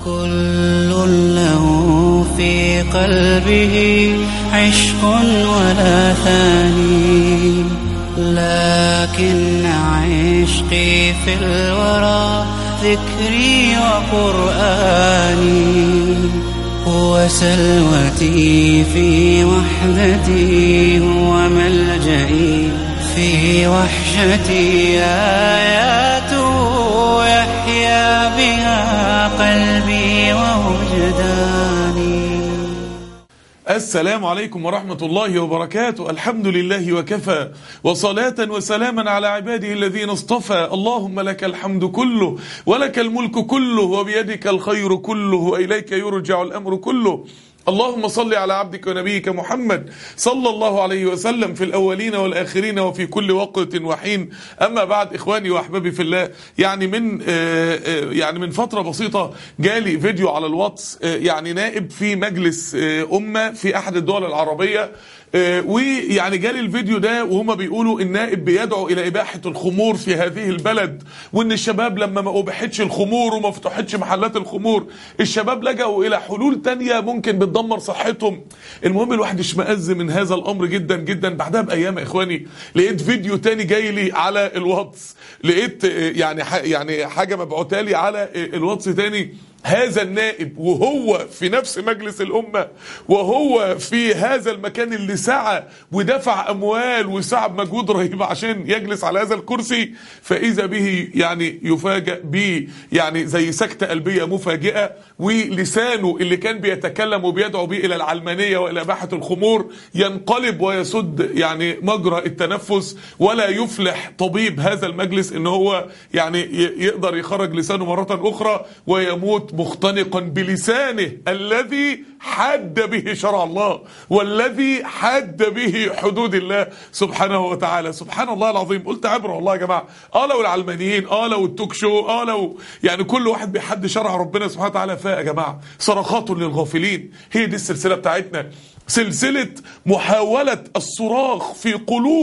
كل له في قلبه عشق ولا ثاني، لكن عشقي في الورى ذكري وقرآني، هو سلوتي في وحدتي، هو ملجئي في وحشتي، آياته يحيا بها قلبي ووجداني. السلام عليكم ورحمة الله وبركاته. الحمد لله وكفى، وصلاة وسلاما على عباده الذين اصطفى. اللهم لك الحمد كله، ولك الملك كله، وبيدك الخير كله، وإليك يرجع الأمر كله. اللهم صل على عبدك ونبيك محمد صلى الله عليه وسلم في الأولين والآخرين وفي كل وقت وحين. أما بعد، إخواني وأحبابي في الله، يعني من فترة بسيطة جالي فيديو على الواتس، يعني نائب في مجلس أمة في أحد الدول العربية، ويعني جالي الفيديو ده وهما بيقولوا النائب بيدعو الى اباحة الخمور في هذه البلد، وان الشباب لما ما اباحتش الخمور وما فتحتش محلات الخمور الشباب لجأوا الى حلول تانية ممكن بتدمر صحتهم. المهم الواحد اشمئز من هذا الامر جدا جدا. بعدها بايام يا اخواني لقيت فيديو تاني جاي لي على الواتس، لقيت يعني حاجة مبعوتة لي على الواتس تاني، هذا النائب وهو في نفس مجلس الأمة وهو في هذا المكان اللي سعى ودفع أموال وسعى بمجهود رهيب عشان يجلس على هذا الكرسي، فإذا به يعني يفاجأ به يعني زي سكتة قلبية مفاجئة، ولسانه اللي كان بيتكلم وبيدعو به إلى العلمانية وإلى إباحة الخمور ينقلب ويسد يعني مجرى التنفس، ولا يفلح طبيب هذا المجلس إن هو يعني يقدر يخرج لسانه مرة أخرى، ويموت مختنقا بلسانه الذي حد به شرع الله والذي حد به حدود الله سبحانه وتعالى. سبحان الله العظيم. قلت عبرة والله يا جماعة. لو العلمانيين لو التوك شو لو يعني كل واحد بيحد شرع ربنا سبحانه وتعالى، فيا جماعة صرخات للغافلين. هي دي السلسلة بتاعتنا، سلسلة محاولة الصراخ في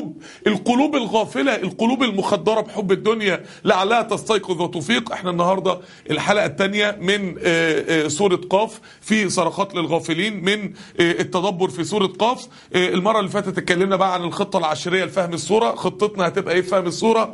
القلوب الغافلة، القلوب المخدرة بحب الدنيا لعلها تستيقظ وتفيق. احنا النهاردة الحلقة الثانية من سورة قاف في صرخات للغافلين من التدبر في سورة قاف. المرة اللي فاتت اتكلمنا بقى عن الخطة العشرية لفهم السورة، خطتنا هتبقى ايه في فهم السورة،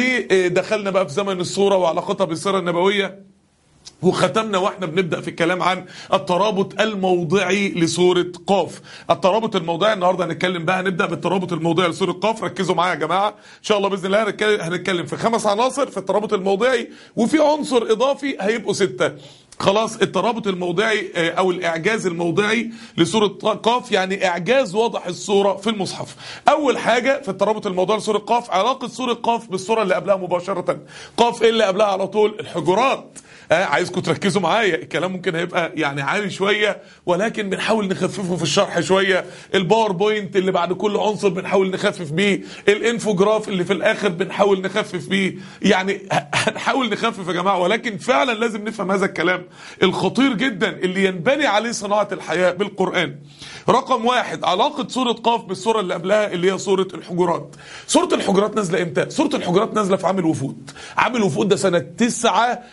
ودخلنا بقى في زمن السورة وعلاقتها بالسيرة النبوية، وختمنا واحنا بنبدأ في الكلام عن الترابط الموضعي لسورة قاف. الترابط الموضعي النهاردة هنبدأ بالترابط الموضعي لسورة قاف. ركزوا معايا يا جماعة ان شاء الله بإذن الله. هنتكلم في 5 عناصر في الترابط الموضعي، وفي عنصر اضافي هيبقوا 6. خلاص. الترابط الموضعي او الاعجاز الموضعي لسورة قاف، يعني اعجاز وضع السورة في المصحف. اول حاجة في الترابط الموضعي لسورة قاف علاقة سورة قاف بالسورة اللي قبلها مباشرة. قاف ايه اللي قبلها على طول؟ الحجرات. عايزكم تركزوا معايا، الكلام ممكن هيبقى يعني عالي شوية، ولكن بنحاول نخففه في الشرح شوية. الباوربوينت اللي بعد كل عنصر بنحاول نخفف بيه، الانفوجراف اللي في الاخر بنحاول نخفف بيه، يعني هنحاول نخفف يا جماعة، ولكن فعلا لازم نفهم هذا الكلام الخطير جدا اللي ينبني عليه صناعة الحياة بالقرآن. رقم 1، علاقة سورة قاف بالسورة اللي قبلها اللي هي سورة الحجرات. سورة الحجرات نازلة امتى؟ سورة الحجرات نازلة في عام الوفود. عام الوفود ده سنة 9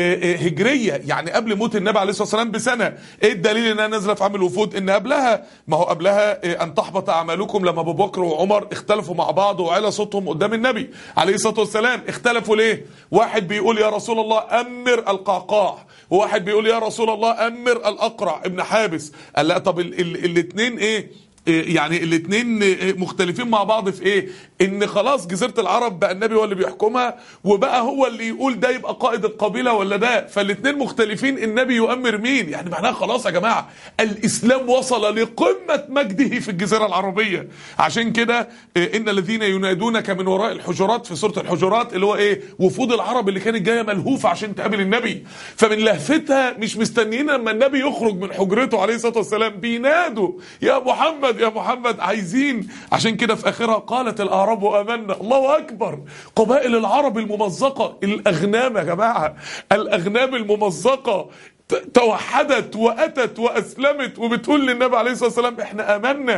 هجرية، يعني قبل موت النبي عليه الصلاة والسلام بسنة. ايه الدليل انها نازلة في عام الوفود؟ ان قبلها، ما هو قبلها ان تحبط اعمالكم، لما ابو بكر وعمر اختلفوا مع بعض وعلى صوتهم قدام النبي عليه الصلاة والسلام. اختلفوا ليه؟ واحد بيقول يا رسول الله امر القعقاع، وواحد بيقول يا رسول الله امر الاقرع ابن حابس. قال لا، طب الاثنين ايه؟ يعني الاثنين مختلفين مع بعض في ايه؟ ان خلاص جزيرة العرب بقى النبي هو اللي بيحكمها، وبقى هو اللي يقول ده يبقى قائد القبيلة ولا ده، فالاثنين مختلفين النبي يؤمر مين. يعني معناها خلاص يا جماعة الاسلام وصل لقمة مجده في الجزيرة العربية. عشان كده ان الذين ينادونك من وراء الحجرات في سورة الحجرات اللي هو ايه؟ وفود العرب اللي كانت جاية ملهوفة عشان تقابل النبي، فمن لهفتها مش مستنيين لما النبي يخرج من حجرته عليه الصلاة والسلام، بينادوا يا محمد يا محمد، عايزين. عشان كده في اخرها قالت الاعراب امنا. الله اكبر. قبائل العرب الممزقة، الاغنام يا جماعة، الاغنام الممزقة توحدت واتت واسلمت وبتقول للنبي عليه الصلاه والسلام احنا امنا.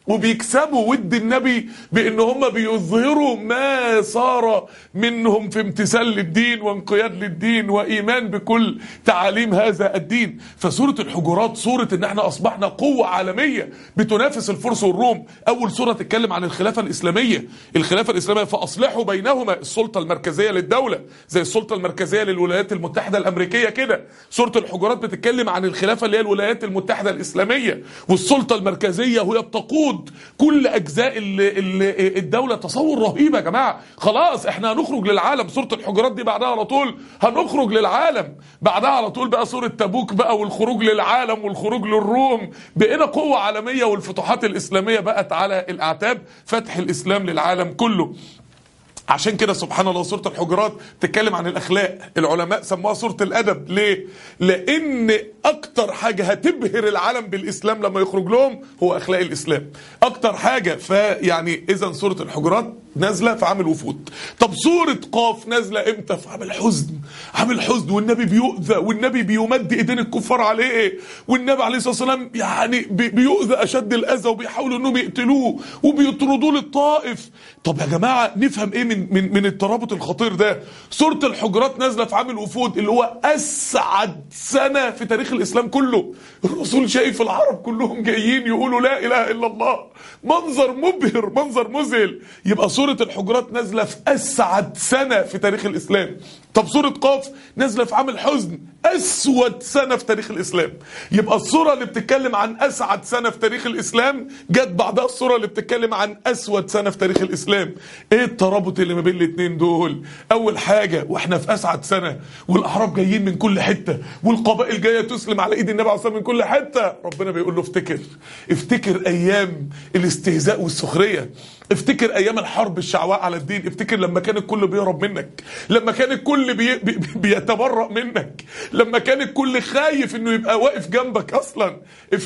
وبيكسبوا ود النبي بان هم بيظهروا ما صار منهم في امتثال للدين وانقياد للدين وايمان بكل تعاليم هذا الدين. فسورة الحجرات سورة ان احنا اصبحنا قوة عالمية بتنافس الفرس والروم. اول سورة تتكلم عن الخلافة الاسلامية، الخلافة الاسلامية فاصلحوا بينهما، السلطة المركزية للدولة زي السلطة المركزية للولايات المتحدة الامريكية كده. سورة الحجرات بتتكلم عن الخلافة اللي هي الولايات المتحدة الاسلامية، والسلطة المركزية وهي بتقود كل اجزاء الدولة. تصور رهيب يا جماعة. خلاص احنا هنخرج للعالم. سورة الحجرات دي بعدها على طول هنخرج للعالم، بعدها على طول بقى سورة تبوك بقى والخروج للعالم والخروج للروم. بقينا قوة عالمية والفتوحات الاسلامية بقت على الاعتاب، فتح الاسلام للعالم كله. عشان كده سبحان الله سورة الحجرات تتكلم عن الأخلاق. العلماء سموها سورة الأدب. ليه؟ لأن أكتر حاجة هتبهر العالم بالإسلام لما يخرج لهم هو أخلاق الإسلام أكتر حاجة. فيعني إذن سورة الحجرات نازلة في عام الوفود. طب سورة قاف نازلة إمتى؟ في عام الحزن. عام الحزن والنبي بيؤذى والنبي بيمد إيدين الكفار عليه، والنبي عليه الصلاة والسلام يعني بيؤذى أشد الأذى وبيحاولوا إنهم يقتلوه وبيطردوه للطائف. طب يا جماعة نفهم إيه من الترابط الخطير ده؟ سورة الحجرات نازلة في عام الوفود اللي هو أسعد سنة في تاريخ الإسلام كله. الرسول شايف العرب كلهم جايين يقولوا لا إله إلا الله، منظر مبهر، منظر مذهل. يبقى سورة الحجرات نازلة في أسعد سنة في تاريخ الإسلام. طب سورة قاف نازلة في عام الحزن، أسود سنة في تاريخ الإسلام. يبقى السورة اللي بتتكلم عن أسعد سنة في تاريخ الإسلام جت بعدها السورة اللي بتتكلم عن أسود سنة في تاريخ الإسلام. إيه الترابط اللي ما بين الاتنين دول؟ أول حاجة وإحنا في أسعد سنة والأعراب جايين من كل حتة والقبائل جاية تسلم على إيد النبي عليه الصلاة والسلام من كل حتة، ربنا بيقول له افتكر أيام الاستهزاء والسخرية، افتكر ايام الحرب الشعواء على الدين، افتكر لما كان الكل بيهرب منك، لما كان الكل بيتبرأ منك، لما كان الكل خايف انه يبقى واقف جنبك اصلا.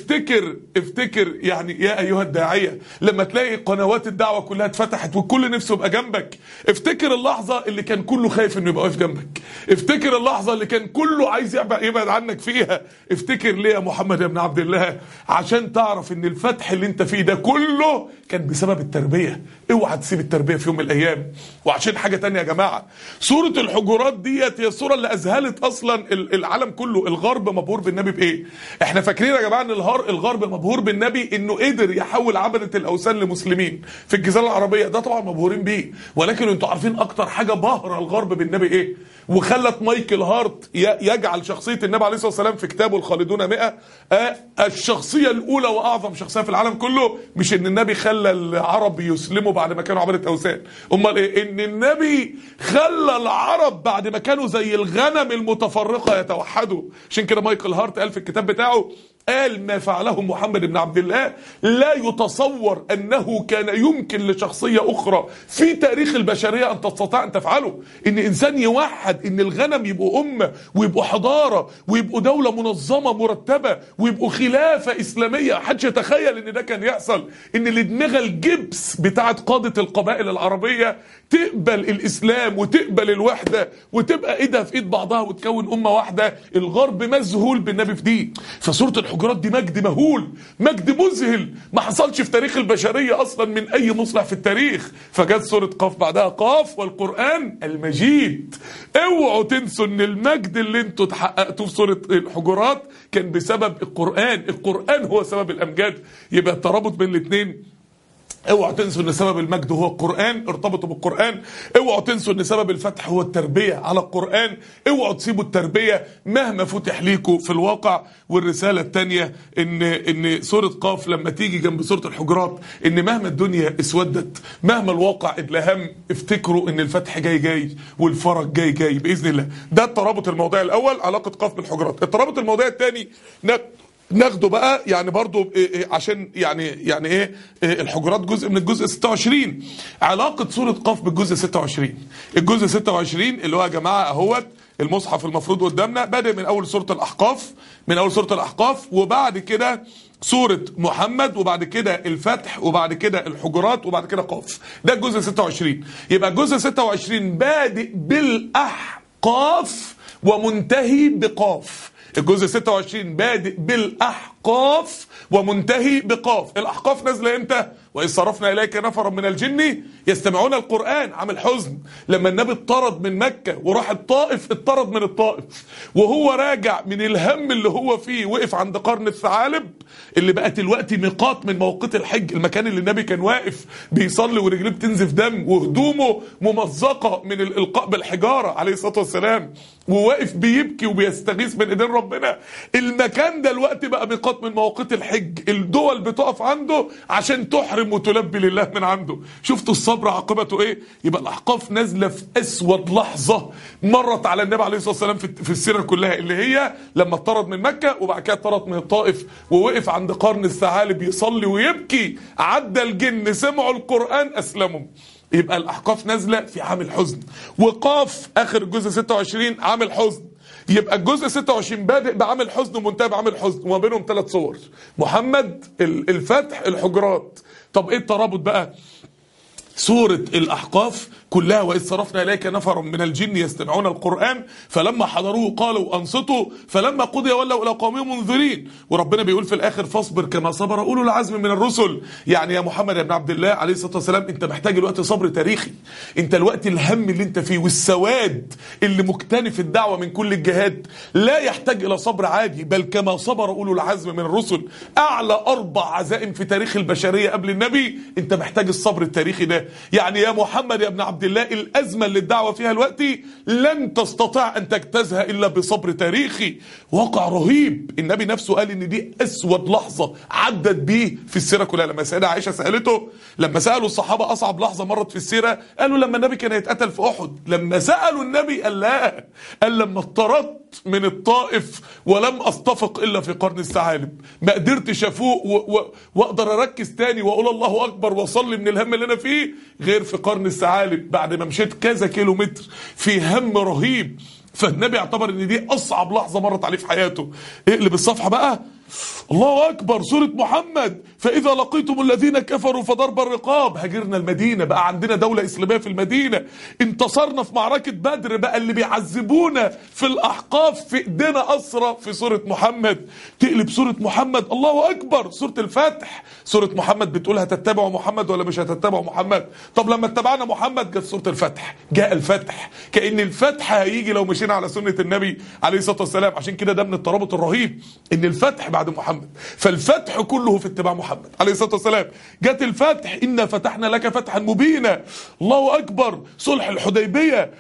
افتكر يعني يا ايها الداعية لما تلاقي قنوات الدعوة كلها اتفتحت والكل نفسه يبقى جنبك. افتكر اللحظة اللي كان كله خايف انه يبقى واقف جنبك. افتكر اللحظة اللي كان كله عايز يبعد عنك فيها. افتكر ليه يا محمد يا ابن عبد الله؟ عشان تعرف ان الفتح اللي انت فيه ده كله كان بسبب التربية. اوعى تسيب التربية في يوم من الايام. وعشان حاجة تانية يا جماعة، سورة الحجرات ديت هي السورة اللي اذهلت اصلا العالم كله. الغرب مبهور بالنبي بايه؟ احنا فاكرين يا جماعة ان الغرب مبهور بالنبي انه قدر يحول عبدة الاوثان لمسلمين في الجزيرة العربية. ده طبعا مبهورين بيه، ولكن انتوا عارفين اكتر حاجة بهرة الغرب بالنبي ايه؟ وخلت مايكل هارت يجعل شخصية النبي عليه الصلاة والسلام في كتابه الخالدون 100 الشخصية الأولى وأعظم شخصية في العالم كله. مش إن النبي خلى العرب يسلموا بعد ما كانوا عبادة أوثان، أمال إيه؟ إن النبي خلى العرب بعد ما كانوا زي الغنم المتفرقة يتوحدوا. عشان كده مايكل هارت قال في الكتاب بتاعه، قال ما فعله محمد بن عبد الله لا يتصور أنه كان يمكن لشخصية أخرى في تاريخ البشرية أن تستطيع أن تفعله. إن إنسان يوحد، إن الغنم يبقوا أمة ويبقوا حضارة ويبقوا دولة منظمة مرتبة ويبقوا خلافة إسلامية. محدش يتخيل إن ده كان يحصل. إن الدماغ الجبس بتاعت قادة القبائل العربية تقبل الإسلام وتقبل الوحدة وتبقى إيدها في إيد بعضها وتكون أمة واحدة. الغرب مذهول بالنبي في دي. فسورة الحجرات دي مجد مهول، مجد مذهل ما حصلش في تاريخ البشرية أصلا من أي مصلح في التاريخ. فجت سورة قاف بعدها، قاف والقرآن المجيد. اوعوا تنسوا ان المجد اللي انتوا تحققتوه في سورة الحجرات كان بسبب القرآن. القرآن هو سبب الأمجاد. يبقى الترابط بين الاثنين. اوعوا تنسوا ان سبب المجد هو القرآن، ارتبطوا بالقرآن. اوعوا تنسوا ان سبب الفتح هو التربية على القرآن. اوعوا تسيبوا التربية مهما فتح ليكم في الواقع. والرسالة التانية ان سورة قاف لما تيجي جنب سورة الحجرات، ان مهما الدنيا اسودت، مهما الواقع اتلهم، افتكروا ان الفتح جاي والفرج جاي بإذن الله. ده الترابط الموضوعي الاول، علاقة قاف بالحجرات. الترابط الموضوعي الثاني ناخده بقى يعني برضو عشان يعني ايه الحجرات جزء من الجزء 26. علاقة سورة قاف بالجزء 26. الجزء 26 اللي هو يا جماعة اهوت المصحف المفروض قدامنا، بادئ من اول سورة الاحقاف، وبعد كده سورة محمد، وبعد كده الفتح، وبعد كده الحجرات، وبعد كده قاف. ده الجزء 26. يبقى الجزء 26 بادئ بالاحقاف ومنتهي بقاف. الجزء 26 بادئ بالاحقاف قاف ومنتهي بقاف. الأحقاف نازلة امتى؟ وإذ صرفنا إليك نفرا من الجن يستمعون القرآن. عامل حزن لما النبي اتطرد من مكة وراح الطائف، اتطرد من الطائف وهو راجع من الهم اللي هو فيه، وقف عند قرن الثعالب اللي بقت دلوقتي ميقات من مواقيت الحج، المكان اللي النبي كان واقف بيصلي ورجليه بتنزف دم وهدومه ممزقة من الإلقاء بالحجارة عليه الصلاة والسلام، وواقف بيبكي وبيستغيث من ايدين ربنا. المكان ده الوقت بقى ميقات من مواقيت الحج، الدول بتقف عنده عشان تحرم وتلبي لله من عنده. شفتوا الصبر عاقبته ايه؟ يبقى الاحقاف نازله في اسود لحظه مرت على النبي عليه الصلاه والسلام في السيره كلها، اللي هي لما اتطرد من مكه وبعد كده اتطرد من الطائف ووقف عند قرن الثعالب يصلي ويبكي، عدى الجن سمعوا القران اسلموا. يبقى الاحقاف نازله في عام الحزن، وقاف اخر الجزء 26 عام الحزن. يبقى الجزء 26 بادئ بعام الحزن ومنتهي بعام الحزن، وما بينهم 3 صور: محمد، الفتح، الحجرات. طب ايه الترابط بقى؟ سورة الأحقاف كلها وإذ صرفنا إليك نفر من الجن يستمعون القرآن فلما حضروه قالوا أنصتوا فلما قضي ولوا إلى قومهم منذرين. وربنا بيقول في الآخر فاصبر كما صبر أولو العزم من الرسل. يعني يا محمد يا ابن عبد الله عليه الصلاة والسلام، أنت محتاج الوقت صبر تاريخي. أنت الوقت الهم اللي أنت فيه والسواد اللي مكتنف الدعوة من كل الجهات لا يحتاج إلى صبر عادي، بل كما صبر أولو العزم من الرسل. أعلى 4 عزائم في تاريخ البشرية قبل النبي، أنت محتاج الصبر التاريخي ده. يعني يا محمد يا ابن عبد الله، الأزمة اللي الدعوة فيها الوقت لن تستطيع أن تجتازها إلا بصبر تاريخي. واقع رهيب. النبي نفسه قال إن دي أسود لحظة عدت بيه في السيرة كلها. لما سيدة عائشة سألته، لما سألوا الصحابة أصعب لحظة مرت في السيرة، قالوا لما النبي كان يتقتل في أحد. لما سألوا النبي قال لا، قال لما اضطردت من الطائف ولم أصطفق إلا في قرن الثعالب، ما قدرتش أفوق وأقدر أركز تاني وأقول الله أكبر وأصلي من الهم اللي أنا فيه غير في قرن الثعالب، بعد ما مشيت كذا كيلو متر في هم رهيب. فالنبي اعتبر ان دي اصعب لحظة مرت عليه في حياته. اقلب الصفحة بقى، الله اكبر، سورة محمد. فاذا لقيتم الذين كفروا فضرب الرقاب. هاجرنا المدينة، بقى عندنا دولة اسلامية في المدينة. انتصرنا في معركة بدر، بقى اللي بيعذبونا في الاحقاف في ايدينا اسرى في سورة محمد. تقلب سورة محمد، الله اكبر، سورة الفتح. سورة محمد بتقول هتتبعوا محمد ولا مش هتتبعوا محمد؟ طب لما اتبعنا محمد جت سورة الفتح، جاء الفتح، كأن الفتح هيجي لو مشينا على سنة النبي عليه الصلاة والسلام. عشان كده ده من الترابط الرهيب ان الفتح بعد محمد، فالفتح كله في اتباع محمد عليه الصلاة والسلام. جت الفتح، إنا فتحنا لك فتحا مبينا. الله أكبر، صلح الحديبية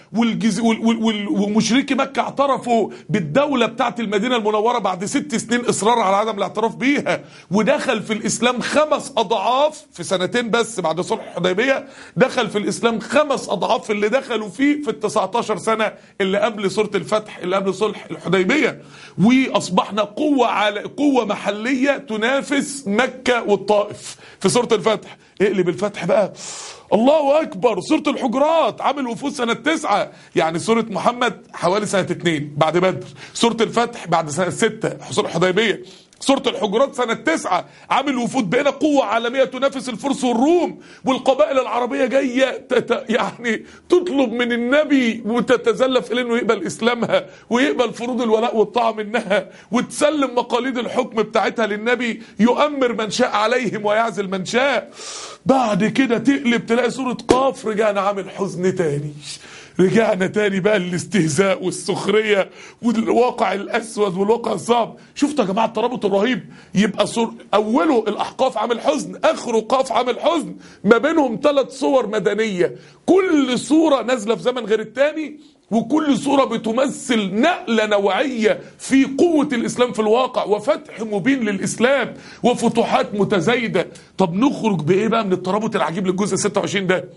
ومشركي مكة اعترفوا بالدولة بتاعت المدينة المنورة بعد 6 سنين إصرار على عدم الاعتراف بيها، ودخل في الإسلام 5 أضعاف في سنتين بس بعد صلح الحديبية. دخل في الإسلام 5 أضعاف اللي دخلوا فيه في 19 سنة اللي قبل سورة الفتح، اللي قبل صلح الحديبية. وأصبحنا قوة محلية تنافس مكة والطائف في سورة الفتح. اقلب الفتح بقى، الله أكبر، سورة الحجرات عامل وفود سنة 9. يعني سورة محمد حوالي سنة 2 بعد بدر، سورة الفتح بعد سنة 6 حصول الحديبية، سورة الحجرات سنة 9 عامل وفود. بقينا قوة عالمية تنافس الفرس والروم، والقبائل العربية جاية يعني تطلب من النبي وتتزلف إليه إنه يقبل إسلامها ويقبل فروض الولاء والطاعة منها وتسلم مقاليد الحكم بتاعتها للنبي، يؤمر من شاء عليهم ويعزل من شاء. بعد كده تقلب تلاقي سورة قاف، رجعنا عامل حزن تاني، رجعنا تاني بقى الاستهزاء والسخرية والواقع الأسود والواقع الصعب. شفتوا يا جماعة الترابط الرهيب؟ يبقى أوله الأحقاف عامل حزن، آخره قاف عامل حزن، ما بينهم 3 صور مدنية، كل صورة نازلة في زمن غير التاني، وكل صورة بتمثل نقلة نوعية في قوة الإسلام في الواقع وفتح مبين للإسلام وفتوحات متزايدة. طب نخرج بإيه بقى من الترابط العجيب للجزء 26 ده؟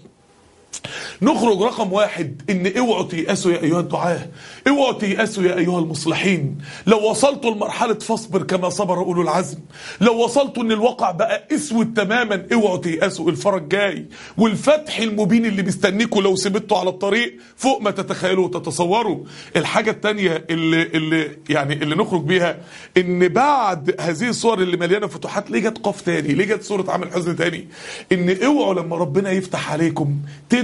نخرج رقم 1 ان اوعوا تيأسوا يا ايها الدعاة، اوعوا تيأسوا يا ايها المصلحين. لو وصلتوا لمرحلة فاصبر كما صبر اولو العزم، لو وصلتوا ان الواقع بقى اسود تماما، اوعوا تيأسوا، الفرج جاي والفتح المبين اللي بيستنيكوا لو سبتوا على الطريق فوق ما تتخيلوا وتتصوروا. الحاجة التانية اللي نخرج بيها ان بعد هذه الصور اللي مليانة فتوحات، ليه جت قاف تاني؟ ليه جت سورة عامل حزن تاني؟ ان اوعوا لما ربنا يفتح عليكم تنسوا سبب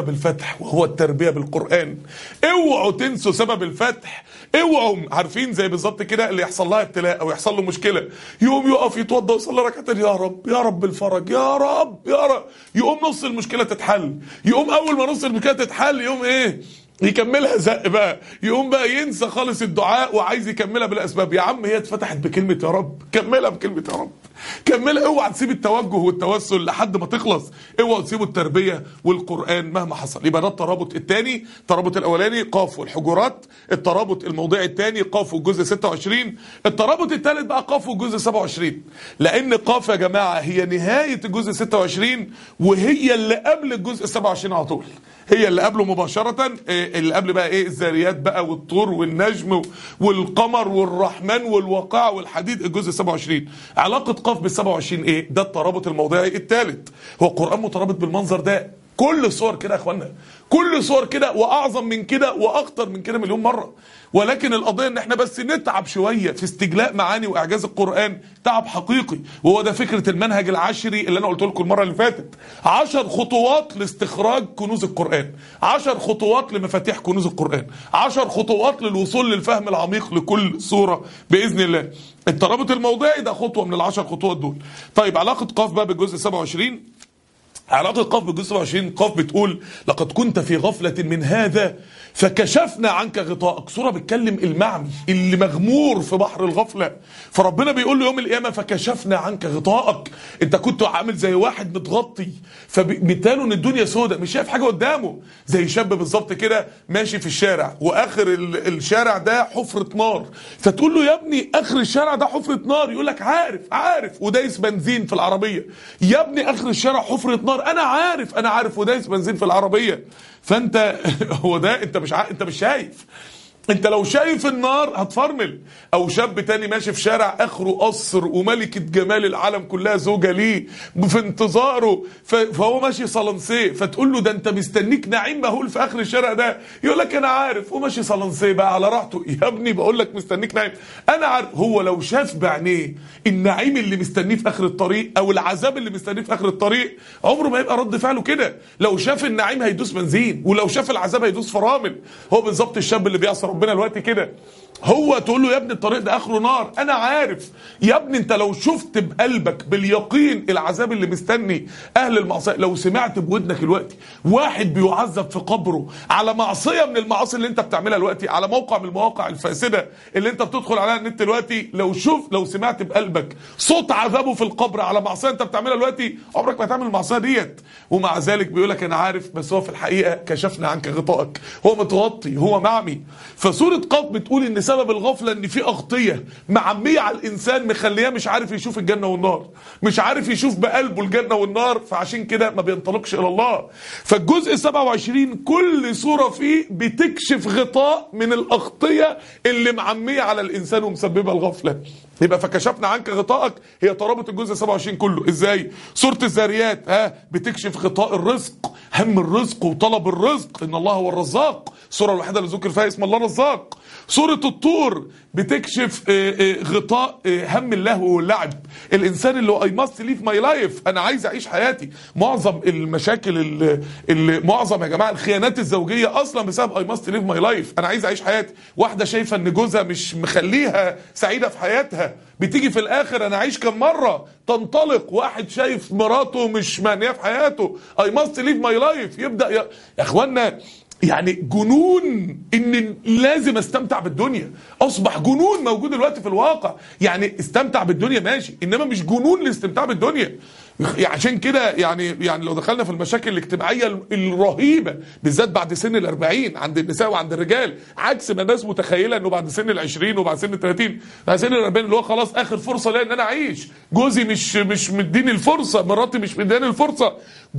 سبب الفتح وهو التربية بالقرآن. اوعوا تنسوا سبب الفتح. اوعوا، عارفين زي بالظبط كده اللي يحصل لها ابتلاء او يحصل له مشكلة يقوم يقف يتوضى ويصلي ركعتين، يا رب يا رب الفرج، يا رب يا رب، يقوم نص المشكلة تتحل. يقوم اول ما نص المشكلة تتحل يقوم ايه؟ يكملها زق بقى، يقوم بقى ينسى خالص الدعاء وعايز يكملها بالاسباب. يا عم هي اتفتحت بكلمة يا رب، كملها بكلمة يا رب، كملها. اوعى تسيب التوجه والتوسل لحد ما تخلص. اوعى تسيبوا التربية والقرآن مهما حصل. يبقى ده الترابط الثاني. الترابط الاولاني قاف والحجرات، الترابط الموضعي الثاني قاف والجزء 26، الترابط الثالث بقى قاف والجزء 27. لان قاف يا جماعة هي نهاية الجزء 26 وهي اللي قبل الجزء 27 على طول، هي اللي قبله مباشرة. اللي قبل بقى ايه؟ الذاريات بقى والطور والنجم والقمر والرحمن والواقع والحديد، الجزء 27. علاقة قاف بال 27 ايه؟ ده الترابط الموضعي الثالث. هو القرآن مترابط بالمنظر ده. كل صور كده يا اخوانا، كل صور كده، واعظم من كده واخطر من كده مليون مرة. ولكن القضية ان احنا بس نتعب شوية في استجلاء معاني واعجاز القرآن، تعب حقيقي. وهو ده فكرة المنهج العشري اللي انا قلت لكم المرة اللي فاتت. 10 خطوات لاستخراج كنوز القرآن، 10 خطوات لمفاتيح كنوز القرآن، 10 خطوات للوصول للفهم العميق لكل سورة بإذن الله. الترابط الموضعي ده خطوة من ال10 خطوات دول. طيب علاقة قاف بقى بالجزء 27. علاقة قاف بالجزء 27، قاف بتقول لقد كنت في غفلة من هذا فكشفنا عنك غطاءك. سورة بتكلم المعمي اللي مغمور في بحر الغفلة، فربنا بيقول له يوم القيامة فكشفنا عنك غطاءك. انت كنت عامل زي واحد متغطي، فمثاله ان الدنيا سودة مش شايف حاجة قدامه، زي شاب بالظبط كده ماشي في الشارع واخر الشارع ده حفرة نار، فتقول له يا ابني اخر الشارع ده حفرة نار، يقول لك عارف ودايس بنزين في العربية. يا ابني اخر الشارع حفرة نار، انا عارف ودايس بنزين في العربية. فانت هو ده، انت مش شايف. انت لو شايف النار هتفرمل. او شاب تاني ماشي في شارع اخره قصر وملكة جمال العالم كلها زوجة ليه في انتظاره، فهو ماشي صلنسيه، فتقول له ده انت مستنيك نعيم مهول في اخر الشارع ده، يقول لك انا عارف وماشي صلنسيه بقى على راحته. يا ابني بقول لك مستنيك نعيم، انا عارف. هو لو شاف بعينيه النعيم اللي مستنيه في اخر الطريق او العذاب اللي مستنيه في اخر الطريق، عمره ما يبقى رد فعله كده. لو شاف النعيم هيدوس بنزين، ولو شاف العذاب هيدوس فرامل. هو بالظبط الشاب اللي بيعصى ربنا الوقت كده. هو تقول له يا ابني الطريق ده اخره نار، انا عارف. يا ابني انت لو شفت بقلبك باليقين العذاب اللي مستني اهل المعصيه، لو سمعت بودنك الوقت واحد بيعذب في قبره على معصيه من المعاصي اللي انت بتعملها دلوقتي، على موقع من المواقع الفاسده اللي انت بتدخل عليها النت دلوقتي، لو سمعت بقلبك صوت عذابه في القبر على معصيه انت بتعملها دلوقتي، عمرك ما هتعمل المعصيه ديت. ومع ذلك بيقول لك انا عارف، بس هو في الحقيقه كشفنا عنك غطائك، هو متغطي، هو معمي. فسوره قاف بتقول ان سبب الغفله ان في اغطيه معميه على الانسان مخليه مش عارف يشوف الجنه والنار، مش عارف يشوف بقلبه الجنه والنار، فعشان كده ما بينطلقش الى الله. فالجزء 27 كل سوره فيه بتكشف غطاء من الاغطيه اللي معميه على الانسان ومسببه الغفله. يبقى فكشفنا عنك غطائك هي ترابط الجزء 27 كله. ازاي؟ سوره الذاريات بتكشف غطاء الرزق، هم الرزق وطلب الرزق، ان الله هو الرزاق، السوره الوحيده اللي ذكر فيها اسم الله رزاق. سورة الطور بتكشف غطاء هم اللهو واللعب، الانسان اللي I must live my life، انا عايز اعيش حياتي. معظم المشاكل اللي معظم يا جماعة الخيانات الزوجية اصلا بسبب I must live my life، انا عايز اعيش حياتي. واحدة شايفة ان جوزها مش مخليها سعيدة في حياتها، بتيجي في الاخر انا عايش كم مرة تنطلق. واحد شايف مراته مش مانية في حياته I must live my life، يبدأ يا اخوانا يعني جنون ان لازم استمتع بالدنيا، اصبح جنون موجود دلوقتي في الواقع. يعني استمتع بالدنيا ماشي، انما مش جنون الاستمتاع بالدنيا. عشان كده يعني لو دخلنا في المشاكل الاجتماعيه الرهيبه بالذات بعد سن ال40 عند النساء وعند الرجال، عكس ما الناس متخيله انه بعد سن ال20 وبعد سن ال30، بعد سن ال40 اللي هو خلاص اخر فرصه ليا ان انا اعيش، جوزي مش مديني الفرصه، مراتي مش مدياني الفرصه.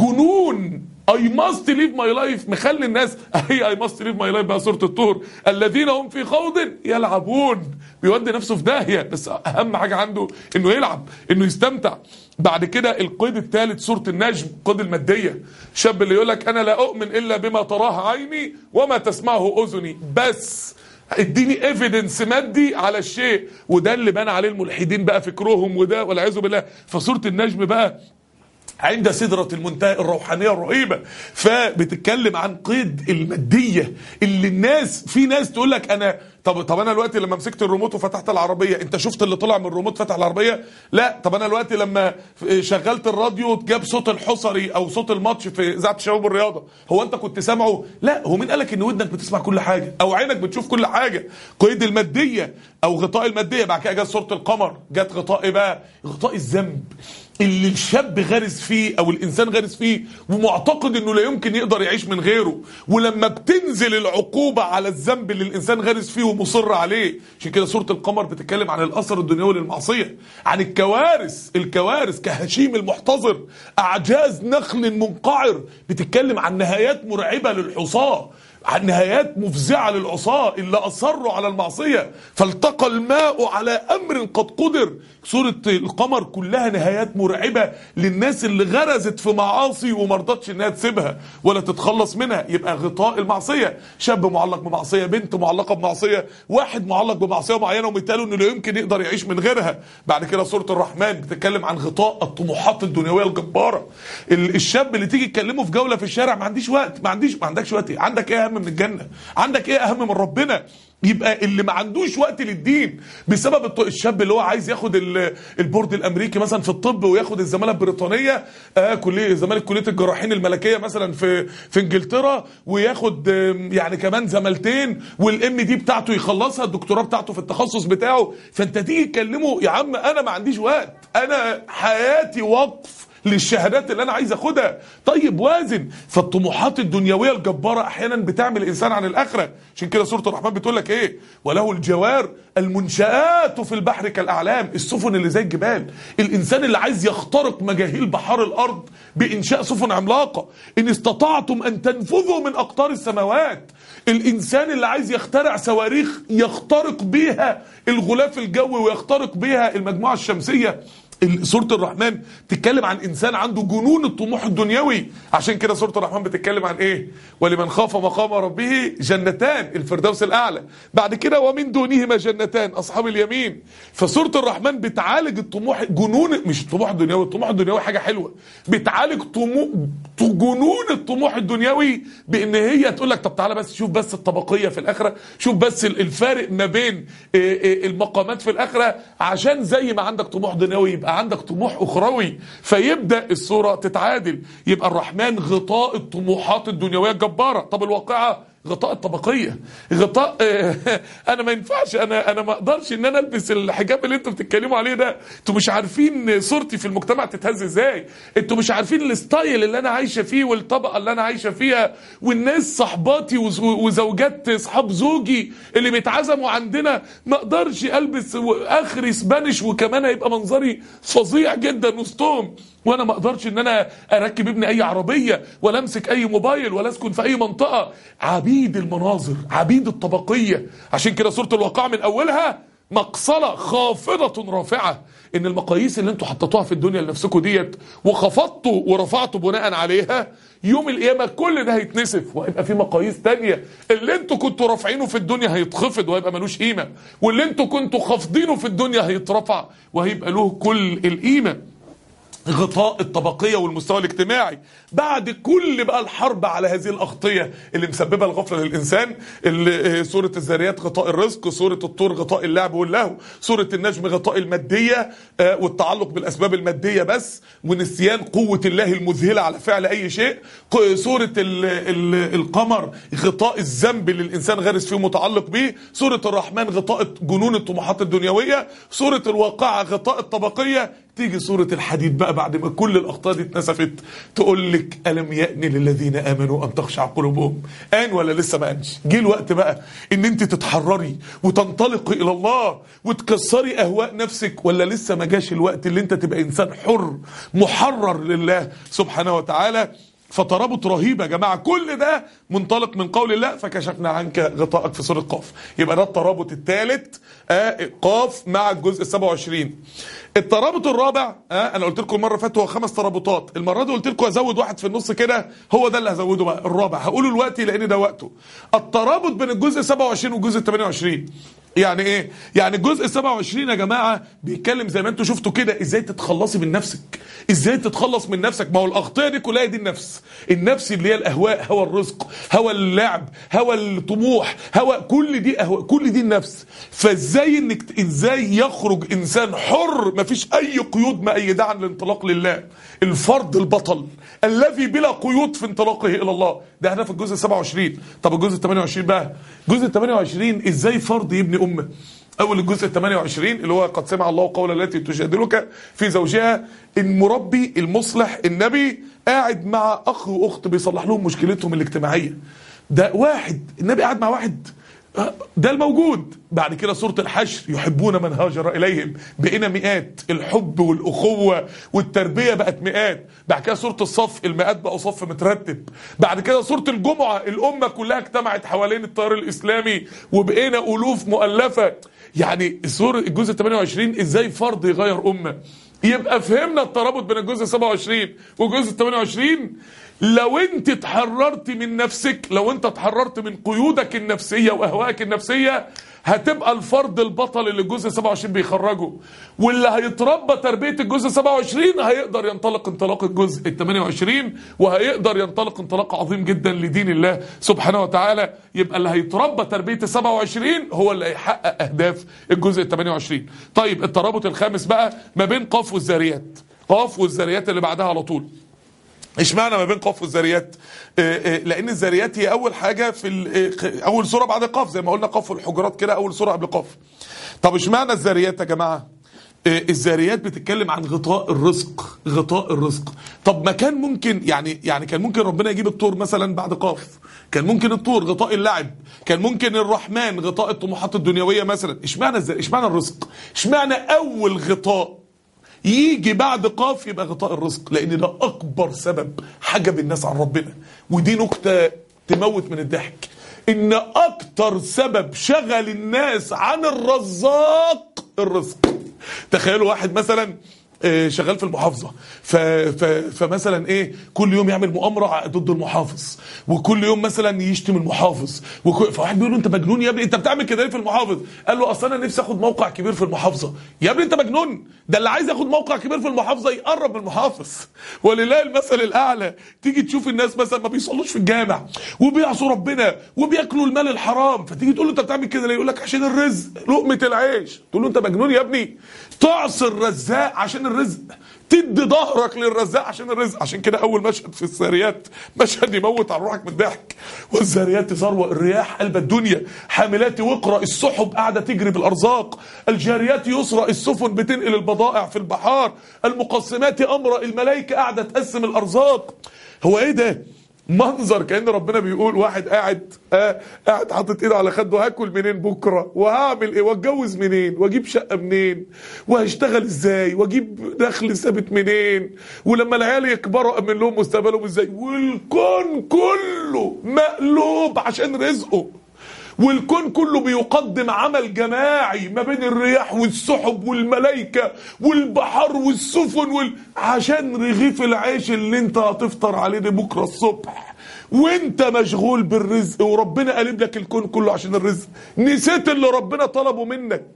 جنون I must live my life مخلي الناس هي I must live my life. بقى سورة الطور الذين هم في خوض يلعبون، بيودي نفسه في داهية، بس أهم حاجة عنده إنه يلعب، إنه يستمتع. بعد كده القيد الثالث سورة النجم، قيد المادية. شاب اللي يقول لك أنا لا أؤمن إلا بما تراه عيني وما تسمعه أذني، بس اديني ايفيدنس مادي على الشيء. وده اللي بان عليه الملحدين بقى فكرهم، وده والعياذ بالله. فسورة النجم بقى عند سدرة المنتهى الروحانية الرهيبة. فبتتكلم عن قيد المادية اللي الناس، في ناس تقول لك انا طب انا دلوقتي لما مسكت الريموت وفتحت العربية، انت شفت اللي طلع من الريموت فتح العربية؟ لا. طب انا دلوقتي لما شغلت الراديو جاب صوت الحصري او صوت الماتش في اذاعة الشباب والرياضة، هو انت كنت سامعه؟ لا. هو مين قالك ان ودنك بتسمع كل حاجة او عينك بتشوف كل حاجة؟ قيد المادية او غطاء المادية. بعد كده جت صورة القمر، جت غطاء ايه بقى؟ غطاء الذنب اللي الشاب غارس فيه او الانسان غارس فيه ومعتقد انه لا يمكن يقدر يعيش من غيره، ولما بتنزل العقوبة على الذنب اللي الانسان غارس فيه ومصر عليه. عشان كده سورة القمر بتتكلم عن الاثر الدنيوي للمعصية، عن الكوارث كهشيم المحتضر، اعجاز نخل منقعر. بتتكلم عن نهايات مرعبة للحصاة، عن نهايات مفزعة للعصاة اللي أصروا على المعصية. فالتقى الماء على أمر قد قدر. سورة القمر كلها نهايات مرعبة للناس اللي غرزت في معاصي ومرضتش انها تسيبها ولا تتخلص منها. يبقى غطاء المعصية، شاب معلق بمعصية، بنت معلقة بمعصية، واحد معلق بمعصية معينة ومثاله انه لا يمكن يقدر يعيش من غيرها. بعد كده سورة الرحمن بتتكلم عن غطاء الطموحات الدنيوية الجبارة. الشاب اللي تيجي تكلمه في جولة في الشارع، ما عنديش وقت، ما عندكش وقت. عندك ايه اهم من الجنة؟ عندك ايه اهم من ربنا؟ يبقى اللي ما عندوش وقت للدين بسبب الشاب اللي هو عايز ياخد البورد الامريكي مثلا في الطب، وياخد الزماله البريطانيه زماله كليه الجراحين الملكيه مثلا في انجلترا، وياخد يعني كمان زمالتين، والام دي بتاعته يخلصها، الدكتوراه بتاعته في التخصص بتاعه. فانت تيجي تكلمه، يا عم انا ما عنديش وقت، انا حياتي وقف للشهادات اللي انا عايز اخدها. طيب وازن. فالطموحات الدنيويه الجباره احيانا بتعمل الانسان عن الاخره. عشان كده سوره الرحمن بتقول لك ايه؟ وله الجوار المنشآت في البحر كالاعلام، السفن اللي زي الجبال. الانسان اللي عايز يخترق مجاهيل بحار الارض بانشاء سفن عملاقه، ان استطعتم ان تنفذوا من اقطار السماوات. الانسان اللي عايز يخترع صواريخ يخترق بيها الغلاف الجوي ويخترق بيها المجموعه الشمسيه. سورة الرحمن تتكلم عن إنسان عنده جنون الطموح الدنيوي. عشان كده سورة الرحمن بتتكلم عن إيه؟ ولمن خاف مقام ربه جنتان، الفردوس الأعلى. بعد كده ومن دونهما جنتان، أصحاب اليمين. فسورة الرحمن بتعالج الطموح، جنون، مش الطموح الدنيوي، الطموح الدنيوي حاجة حلوة، بتعالج جنون الطموح الدنيوي بإن هي تقول لك طب تعالى بس شوف بس الطبقية في الآخرة، شوف بس الفارق ما بين المقامات في الآخرة، عشان زي ما عندك طموح دنيوي يبقى عندك طموح أخروي. فيبدأ الصورة تتعادل. يبقى الرحمن غطاء الطموحات الدنيوية الجبارة. طب الواقعة غطاء الطبقية، غطاء انا ما ينفعش، انا ما اقدرش ان انا البس الحجاب اللي انتوا بتتكلموا عليه ده. انتوا مش عارفين صورتي في المجتمع تتهز ازاي، انتوا مش عارفين الستايل اللي انا عايشه فيه والطبقه اللي انا عايشه فيها، والناس صحباتي وزوجات اصحاب زوجي اللي بيتعزموا عندنا ما اقدرش البس اخري سبانيش وكمان هيبقى منظري فظيع جدا وسطهم، وانا ما اقدرش ان انا اركب ابني اي عربيه ولا امسك اي موبايل ولا اسكن في اي منطقه. عبيد المناظر، عبيد الطبقيه. عشان كده سوره الواقعه من اولها مقصله خافضه رافعه، ان المقاييس اللي انتوا حطيتوها في الدنيا لنفسكم ديت وخفضتوا ورفعتوا بناء عليها، يوم القيامه كل ده هيتنسف وهيبقى في مقاييس تانية. اللي انتوا كنتوا رافعينه في الدنيا هيتخفض وهيبقى ملوش قيمه، واللي انتوا كنتوا خافضينه في الدنيا هيترفع وهيبقى له كل القيمه. غطاء الطبقية والمستوى الاجتماعي. بعد كل بقى الحرب على هذه الأغطية اللي مسببة الغفلة للإنسان، سورة الذاريات غطاء الرزق، سورة الطور غطاء اللعب واللهو، سورة النجم غطاء المادية والتعلق بالأسباب المادية بس، ونسيان قوة الله المذهلة على فعل أي شيء. سورة القمر غطاء الذنب اللي الإنسان غارس فيه متعلق به. سورة الرحمن غطاء جنون الطموحات الدنيوية. سورة الواقعة غطاء الطبقية. تيجي سورة الحديد بقى بعد ما كل الأخطاء دي اتنسفت تقول لك ألم يأن للذين آمنوا أن تخشع قلوبهم. آن ولا لسه ما آنش؟ جه الوقت بقى إن أنت تتحرري وتنطلقي إلى الله وتكسري أهواء نفسك، ولا لسه ما جاش الوقت اللي أنت تبقى إنسان حر محرر لله سبحانه وتعالى؟ فترابط رهيب يا جماعة. كل ده منطلق من قول الله فكشفنا عنك غطاءك في سورة قاف. يبقى ده الترابط الثالث، قاف مع الجزء 27. الترابط الرابع، انا قلت لكم المره فاتت هو 5 ترابطات، المره دي قلت لكم ازود واحد في النص كده، هو ده اللي هزوده بقى الرابع، هقوله دلوقتي لان ده وقته. الترابط بين الجزء 27 والجزء 28. يعني ايه؟ يعني الجزء 27 يا جماعه بيتكلم زي ما انتم شفتوا كده ازاي تتخلصي من نفسك، ازاي تتخلص من نفسك. ما هو الاغطيه دي كلها دي النفس اللي هي الاهواء، هوى الرزق، هوى اللعب، هوى الطموح، هوى كل دي اهواء، كل دي النفس. فازاي ازاي يخرج انسان حر مفيش اي قيود مؤيده عن الانطلاق لله، الفرد البطل الذي بلا قيود في انطلاقه الى الله. ده هدف الجزء 27. طب الجزء 28 بقى، الجزء 28 ازاي فرد يبني امه. اول الجزء 28 اللي هو قد سمع الله قول التي تجادلك في زوجها، المربي المصلح النبي قاعد مع اخ واخت بيصلح لهم مشكلتهم الاجتماعيه. ده واحد النبي قاعد مع واحد، ده الموجود. بعد كده سورة الحشر، يحبون من هاجر إليهم، بقينا مئات، الحب والأخوة والتربية بقت مئات. بعد كده سورة الصف، المئات بقوا صف مترتب. بعد كده سورة الجمعة، الأمة كلها اجتمعت حوالين التيار الإسلامي وبقينا ألوف مؤلفة. يعني سورة الجزء 28 إزاي فرض يغير أمة. يبقى فهمنا الترابط بين الجزء 27 والجزء 28. لو انت اتحررت من نفسك، لو انت اتحررت من قيودك النفسية واهوائك النفسية، هتبقى الفرد البطل اللي الجزء 27 بيخرجه. واللي هيتربى تربية الجزء 27 هيقدر ينطلق انطلاق الجزء 28، وهيقدر ينطلق انطلاق عظيم جدا لدين الله سبحانه وتعالى. يبقى اللي هيتربى تربية 27 هو اللي هيحقق اهداف الجزء 28. طيب الترابط الخامس بقى ما بين قاف والذاريات. قاف والذاريات اللي بعدها على طول. اشمعنى ما بين قاف والذاريات؟ لان الذاريات هي اول حاجه في اول سوره بعد قاف، زي ما قلنا قاف والحجرات كده اول سوره قبل قاف. طب اشمعنى الذاريات يا جماعه؟ الذاريات بتتكلم عن غطاء الرزق، غطاء الرزق. طب ما كان ممكن يعني كان ممكن ربنا يجيب الطور مثلا بعد قاف، كان ممكن الطور غطاء اللعب، كان ممكن الرحمن غطاء الطموحات الدنيويه مثلا. اشمعنى اشمعنى الرزق؟ اشمعنى اول غطاء يجي بعد قاف يبقى غطاء الرزق؟ لان ده اكبر سبب حجب الناس عن ربنا. ودي نكته تموت من الضحك، ان اكتر سبب شغل الناس عن الرزاق الرزق. تخيلوا واحد مثلا شغال في المحافظة فمثلا ايه كل يوم يعمل مؤامرة ضد المحافظ، وكل يوم مثلا يشتم المحافظ، فواحد بيقول له انت مجنون يا ابني، انت بتعمل كده ليه في المحافظ؟ قال له اصل انا نفسي اخد موقع كبير في المحافظة. يا ابني انت مجنون، ده اللي عايز ياخد موقع كبير في المحافظة يقرب من المحافظ. ولله المثل الاعلى. تيجي تشوف الناس مثلا ما بيصلوش في الجامع وبيعصوا ربنا وبياكلوا المال الحرام، فتيجي تقول له انت بتعمل كده ليه؟ يقول لك عشان الرزق، لقمة العيش. تقول له انت مجنون يا ابني، تعصي الرزاق عشان الرزق، تدي ظهرك للرزاق عشان الرزق. عشان كده اول مشهد في الذاريات مشهد يموت على روحك من الضحك. والذاريات ذروه، الرياح قلب الدنيا، حاملات وقرا، السحب قاعده تجري بالارزاق، الجاريات يسرى، السفن بتنقل البضائع في البحار، المقسمات امرا، الملائكه قاعده تقسم الارزاق. هو ايه ده؟ منظر كأن ربنا بيقول واحد قاعد حاطط ايده على خده، هاكل منين بكره، وهعمل ايه، واتجوز منين، واجيب شقه منين، وهشتغل ازاي، واجيب دخل ثابت منين، ولما العيال يكبروا امن لهم مستقبلهم ازاي. والكون كله مقلوب عشان رزقه، والكون كله بيقدم عمل جماعي ما بين الرياح والسحب والملائكة والبحر والسفن عشان رغيف العيش اللي انت هتفطر عليه بكرة الصبح، وانت مشغول بالرزق، وربنا قلب لك الكون كله عشان الرزق. نسيت اللي ربنا طلبه منك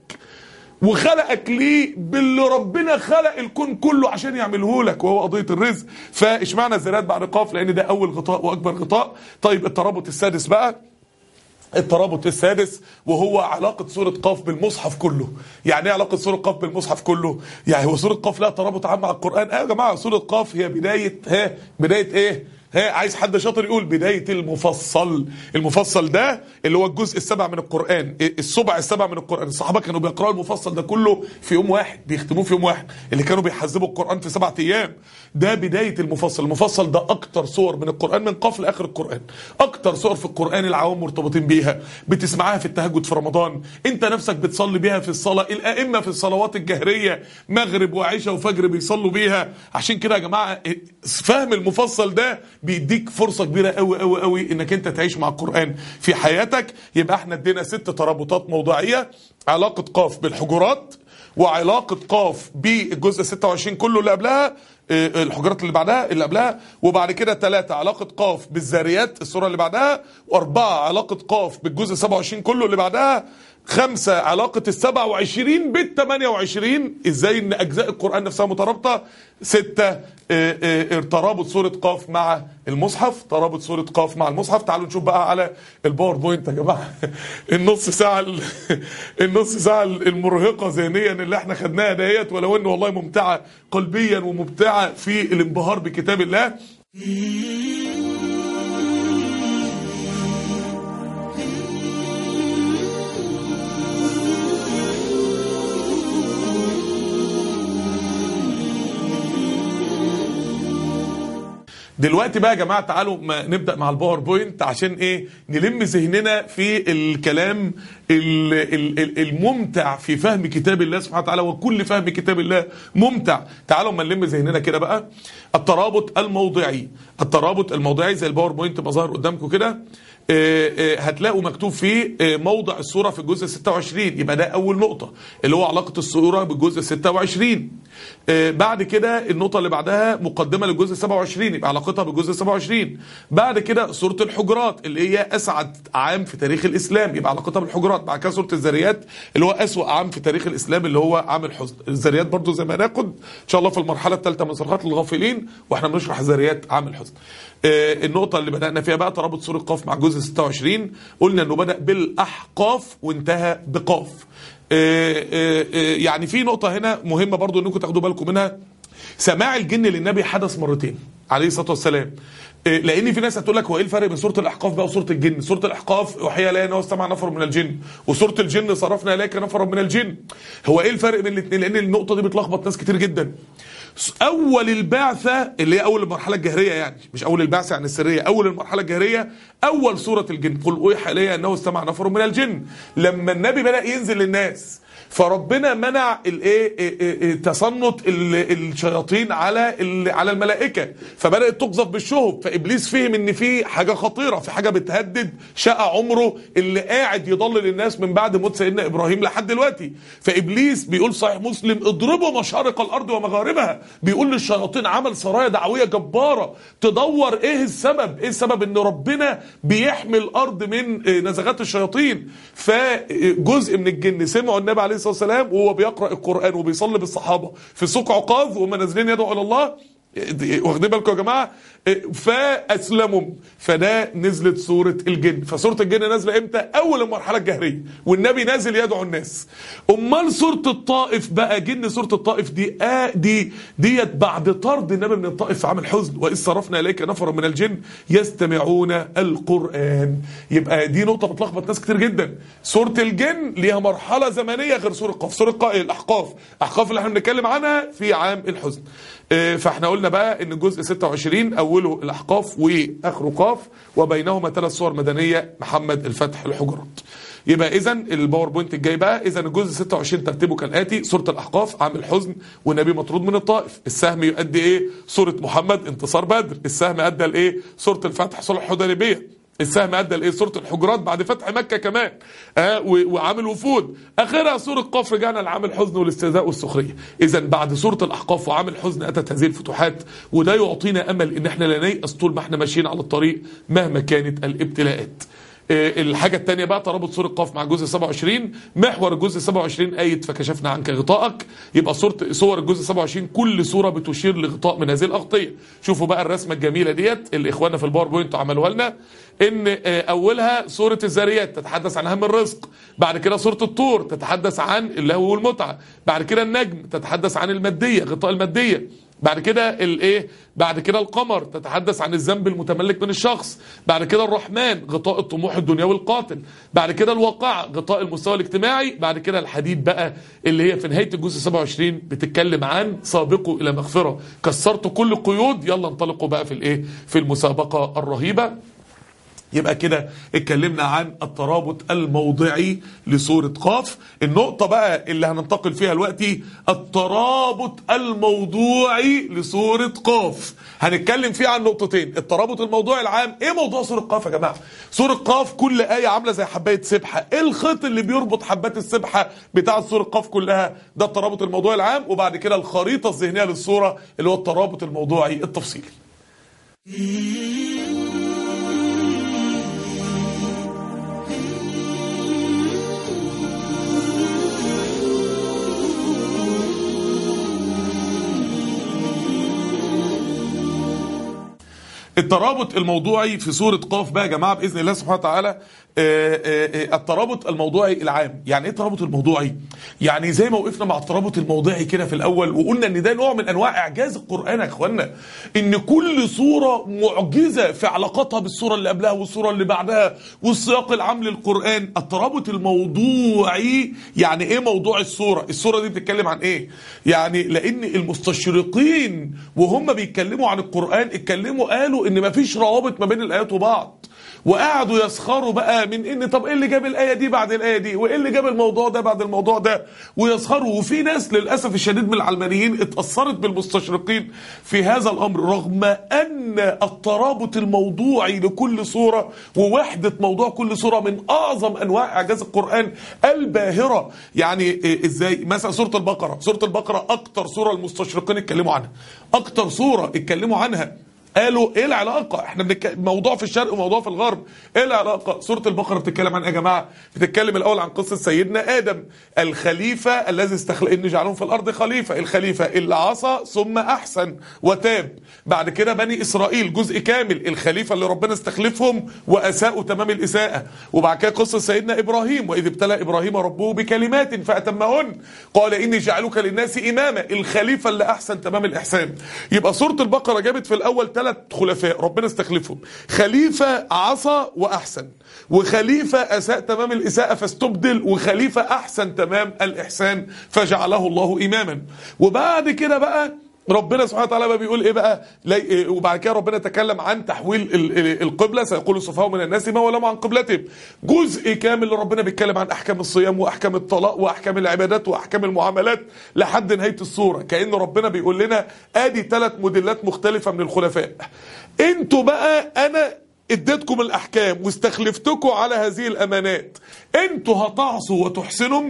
وخلقك ليه باللي ربنا خلق الكون كله عشان يعمله لك، وهو قضية الرزق. فاشمعنى الذاريات بعد قاف؟ لان ده اول غطاء واكبر غطاء. طيب الترابط السادس بقى، الترابط السادس وهو علاقة سورة قاف بالمصحف كله. يعني ايه علاقة سورة قاف بالمصحف كله؟ يعني هو سورة قاف لها ترابط عام مع القرآن؟ يا جماعة سورة قاف هي بداية بداية ايه؟ عايز حد شاطر يقول بداية المفصل. المفصل ده اللي هو الجزء السبع من القرآن، السبع السبع من القرآن. الصحابة كانوا بيقرأوا المفصل ده كله في يوم واحد، بيختموه في يوم واحد، اللي كانوا بيحذبوا القرآن في 7 أيام. ده بداية المفصل. المفصل ده أكتر سور من القرآن من قاف لآخر القرآن، أكتر سور في القرآن العوام مرتبطين بيها، بتسمعها في التهجد في رمضان، أنت نفسك بتصلي بيها في الصلاة، الأئمة في الصلوات الجهرية مغرب وعشاء وفجر بيصلوا بيها. عشان كده يا جماعة فهم المفصل ده بيديك فرصة كبيرة قوي قوي قوي انك انت تعيش مع القرآن في حياتك. يبقى احنا ادينا 6 ترابطات موضوعية: علاقة قاف بالحجرات، وعلاقة قاف بالجزء 26 كله اللي قبلها، الحجرات اللي بعدها اللي قبلها، وبعد كده 3 علاقة قاف بالذاريات السورة اللي بعدها، و4 علاقة قاف بالجزء 27 كله اللي بعدها، 5 علاقة ال27 بال28، ازاي ان اجزاء القرآن نفسها مترابطة. 6 ترابط سورة قاف مع المصحف، ترابط سورة قاف مع المصحف. تعالوا نشوف بقى على الباوربوينت يا جماعة النص ساعة المرهقة ذهنيا اللي احنا خدناها ديت، ولو ان والله ممتعة قلبيا وممتعة في الانبهار بكتاب الله. دلوقتي بقى يا جماعة تعالوا ما نبدأ مع الباوربوينت عشان ايه نلم ذهننا في الكلام الممتع في فهم كتاب الله سبحانه وتعالى، وكل فهم كتاب الله ممتع. تعالوا ما نلم ذهننا كده بقى. الترابط الموضعي زي الباوربوينت ما ظاهر قدامكم كده، هتلاقوا مكتوب فيه موضع السورة في الجزء 26، يبقى ده أول نقطة اللي هو علاقة السورة بالجزء 26. بعد كده النقطة اللي بعدها مقدمة للجزء 27، يبقى علاقتها بالجزء 27. بعد كده سورة الحجرات اللي هي أسعد عام في تاريخ الإسلام، يبقى علاقتها بالحجرات. بعد كده سورة الذريات اللي هو أسوأ عام في تاريخ الإسلام اللي هو عام الحزن. الذريات برضو زي ما ناخد إن شاء الله في المرحلة الثالثة من صرخات الغافلين واحنا بنشرح الذريات عام الحزن. النقطة اللي بدأنا فيها بقى ترابط سورة قاف مع الجزء 26، قلنا انه بدأ بالأحقاف وانتهى بقاف. يعني في نقطة هنا مهمة برضو انكم تاخدوا بالكم منها. سماع الجن للنبي حدث مرتين عليه الصلاة والسلام، لان في ناس هتقول لك هو ايه الفرق بين سوره الاحقاف بقى وسوره الجن؟ سوره الاحقاف اوحي الي انه استمع نفر من الجن، وسوره الجن صرفنا اليك نفر من الجن. هو ايه الفرق بين الاثنين؟ لان النقطه دي بتلخبط ناس كتير جدا. اول البعثه اللي هي اول المرحله الجهريه، يعني مش اول البعثه يعني السريه، اول المرحله الجهريه اول سوره الجن، قل اوحي الي انه استمع نفر من الجن. لما النبي بدا ينزل للناس فربنا منع تصنت الشياطين على الملائكه، فبدات تقذف بالشهب، فابليس فهم ان في حاجه خطيره، في حاجه بتهدد شقى عمره اللي قاعد يضلل الناس من بعد موت سيدنا ابراهيم لحد دلوقتي. فابليس بيقول صحيح مسلم اضربوا مشارق الارض ومغاربها، بيقول للشياطين عمل سرايا دعويه جباره تدور ايه السبب ان ربنا بيحمي الارض من نزغات الشياطين. فجزء من الجن سمعوا النبي عليه الصلاة والسلام وهو بيقرأ القرآن وبيصلي بالصحابة في سوق عكاظ وهم نازلين يدعوا إلى الله، واخدين بالكم يا جماعة، فأسلموا. فده نزلت سورة الجن. فسورة الجن نازلة امتى؟ أول المرحلة الجهرية والنبي نازل يدعو الناس. أمال سورة الطائف بقى، جن سورة الطائف ديت بعد طرد النبي من الطائف في عام الحزن، وإذ صرفنا إليك نفر من الجن يستمعون القرآن. يبقى دي نقطة بتلخبط ناس كتير جدا. سورة الجن ليها مرحلة زمنية غير سورة قاف. سورة الأحقاف اللي احنا بنتكلم عنها في عام الحزن. فاحنا قلنا بقى ان الجزء 26 اوله الاحقاف واخره قاف، وبينهما 3 سور مدنيه، محمد، الفتح، الحجرات. يبقى اذا الباوربوينت الجاي بقى، اذا الجزء 26 ترتيبه كالاتي: سوره الاحقاف عام الحزن والنبي مطرود من الطائف، السهم يؤدي ايه؟ سوره محمد انتصار بدر، السهم ادى لايه؟ سوره الفتح صلح الحديبيه، السهم ادى لايه؟ سوره الحجرات بعد فتح مكه كمان، وعامل وفود، اخرها سوره قاف رجعنا لعام الحزن والاستهزاء والسخريه. اذا بعد سوره الاحقاف وعام الحزن اتت هذه الفتوحات، وده يعطينا امل ان احنا لا نيأس طول ما احنا ماشيين على الطريق مهما كانت الابتلاءات. الحاجة التانية بقى ترابط سورة قاف مع الجزء 27. محور الجزء 27 آية فكشفنا عنك غطاءك. يبقى سور الجزء 27 كل سورة بتشير لغطاء من هذه الأغطية. شوفوا بقى الرسمة الجميلة ديت اللي إخواننا في الباوربوينت عملوها لنا، إن أولها سورة الذريات تتحدث عن هم الرزق، بعد كده سورة الطور تتحدث عن اللهو والمتعة، بعد كده النجم تتحدث عن المادية، غطاء المادية، بعد كده بعد كده القمر تتحدث عن الذنب المتملك من الشخص، بعد كده الرحمن غطاء الطموح الدنيوي القاتل، بعد كده الواقع غطاء المستوى الاجتماعي، بعد كده الحديد بقى اللي هي في نهاية الجزء 27 بتتكلم عن سابقوا الى مغفرة، كسرتوا كل القيود، يلا انطلقوا بقى في المسابقة الرهيبة. يبقى كده اتكلمنا عن الترابط الموضعي لسورة قاف. النقطة بقى اللي هننتقل فيها دلوقتي الترابط الموضوعي لسورة قاف. هنتكلم فيه عن نقطتين: الترابط الموضوعي العام. ايه موضوع سورة قاف يا جماعة؟ سورة قاف كل آية عاملة زي حباية سبحة، ايه الخيط اللي بيربط حبات السبحة بتاع سورة قاف كلها؟ ده الترابط الموضوعي العام. وبعد كده الخريطة الذهنية للسورة اللي هو الترابط الموضوعي التفصيلي. الترابط الموضوعي في سورة قاف بقى يا جماعة بإذن الله سبحانه وتعالى. الترابط الموضوعي العام. يعني ايه الترابط الموضوعي؟ يعني زي ما وقفنا مع الترابط الموضعي كده في الاول وقلنا ان ده نوع من انواع اعجاز القرآن يا اخوانا، ان كل سورة معجزة في علاقتها بالسورة اللي قبلها والسورة اللي بعدها والسياق العام للقرآن. الترابط الموضوعي يعني ايه موضوع السورة؟ السورة دي بتتكلم عن ايه؟ يعني لان المستشرقين وهم بيتكلموا عن القرآن اتكلموا قالوا ان مفيش روابط ما بين الايات وبعض، وقعدوا يسخروا بقى من ان طب ايه اللي جاب الايه دي بعد الايه دي، وايه اللي جاب الموضوع ده بعد الموضوع ده، ويسخروا. وفي ناس للاسف الشديد من العلمانيين اتاثرت بالمستشرقين في هذا الامر، رغم ان الترابط الموضوعي لكل سوره ووحده موضوع كل سوره من اعظم انواع اعجاز القران الباهره. يعني ازاي؟ مثلا سوره البقره اكتر سوره المستشرقين اتكلموا عنها، اكتر سوره اتكلموا عنها قالوا ايه العلاقه؟ احنا موضوع في الشرق وموضوع في الغرب، ايه العلاقه؟ سوره البقره بتتكلم عن ايه يا جماعه؟ بتتكلم الاول عن قصه سيدنا ادم الخليفه الذي استخلق ان جعلهم في الارض خليفه، الخليفه اللي عصى ثم احسن وتاب. بعد كده بني اسرائيل جزء كامل، الخليفه اللي ربنا استخلفهم واساءوا تمام الاساءه. وبعد كده قصه سيدنا ابراهيم، واذ ابتلى ابراهيم ربه بكلمات فاتمهن قال اني جعلك للناس اماما، الخليفه اللي احسن تمام الاحسان. يبقى سوره البقره جابت في الاول 3 خلفاء ربنا استخلفهم، خليفة عصى وأحسن، وخليفة أساء تمام الإساءة فاستبدل، وخليفة أحسن تمام الإحسان فجعله الله إماما. وبعد كده بقى ربنا سبحانه وتعالى بقى بيقول ايه بقى؟ وبعد كده ربنا تكلم عن تحويل القبلة، سيقول السفهاء من الناس ما ولوا عن قبلتهم. جزء كامل ربنا بيتكلم عن احكام الصيام واحكام الطلاق واحكام العبادات واحكام المعاملات لحد نهاية السورة. كأن ربنا بيقول لنا ادي 3 موديلات مختلفة من الخلفاء، انتوا بقى انا اديتكم الاحكام واستخلفتكم على هذه الامانات، انتوا هتعصوا وتحسنوا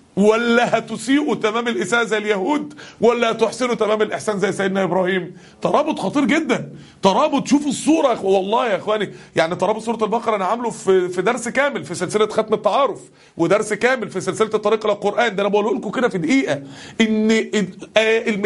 ولا هتسيئوا تمام الإساءة زي اليهود، ولا هتحسنوا تمام الإحسان زي سيدنا إبراهيم؟ ترابط خطير جدا، ترابط. شوفوا الصورة والله يا إخواني، يعني ترابط سورة البقرة أنا عامله في درس كامل في سلسلة ختم التعارف، ودرس كامل في سلسلة الطريق إلى القرآن. ده أنا بقوله لكم كده في دقيقة إن ال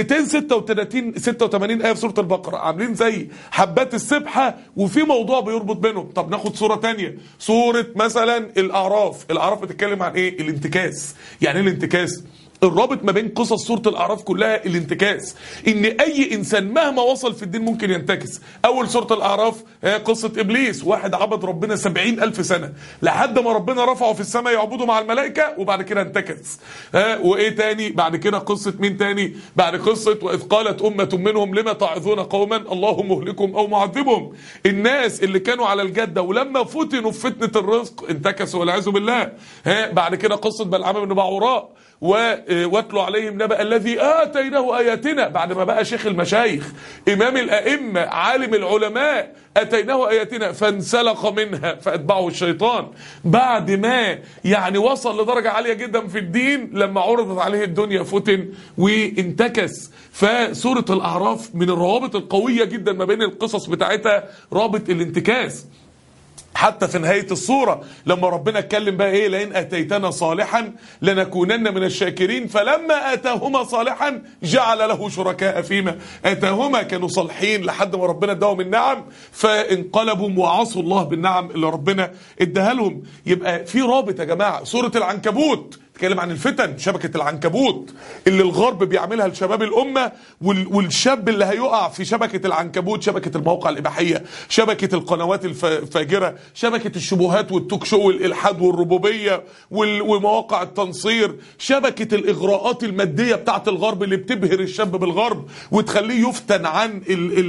286 آية في سورة البقرة عاملين زي حبات السبحة، وفي موضوع بيربط بينهم. طب ناخد سورة تانية، سورة مثلا الأعراف بتتكلم عن إيه؟ الانتكاس. يعني الانتكاس الرابط ما بين قصص سورة الأعراف كلها الانتكاس، ان اي انسان مهما وصل في الدين ممكن ينتكس. اول سورة الأعراف قصة ابليس، واحد عبد ربنا 70,000 سنة لحد ما ربنا رفعه في السماء يعبده مع الملائكة، وبعد كده انتكس. وايه تاني بعد كده؟ قصة مين تاني بعد قصة واذ قالت امة منهم لما تعظون قوما الله مهلكهم او معذبهم؟ الناس اللي كانوا على الجدة ولما فتنوا في فتنة الرزق انتكسوا والعياذ بالله. بعد كده قصة بلعام بن بعوراء، واتلوا عليهم نبأ الذي آتيناه آياتنا، بعد ما بقى شيخ المشايخ إمام الأئمة عالم العلماء، آتيناه آياتنا فانسلخ منها فأتبعه الشيطان، بعد ما يعني وصل لدرجة عالية جدا في الدين لما عرضت عليه الدنيا فتن وانتكس. فسورة الأعراف من الروابط القوية جدا ما بين القصص بتاعتها رابط الانتكاس. حتى في نهاية الصورة لما ربنا اتكلم بقى ايه؟ لئن اتيتنا صالحا لنكونن من الشاكرين، فلما اتاهما صالحا جعل له شركاء فيما اتاهما. كانوا صالحين لحد ما ربنا اداهم النعم فانقلبوا وعصوا الله بالنعم اللي ربنا اداها لهم. يبقى في رابط يا جماعة. سورة العنكبوت تتكلم عن الفتن، شبكة العنكبوت اللي الغرب بيعملها لشباب الأمة، والشاب اللي هيقع في شبكة العنكبوت، شبكة المواقع الإباحية، شبكة القنوات الفاجرة، شبكة الشبهات والتوك شو والإلحاد والربوبية ومواقع التنصير، شبكة الإغراءات المادية بتاعت الغرب اللي بتبهر الشاب بالغرب وتخليه يفتن عن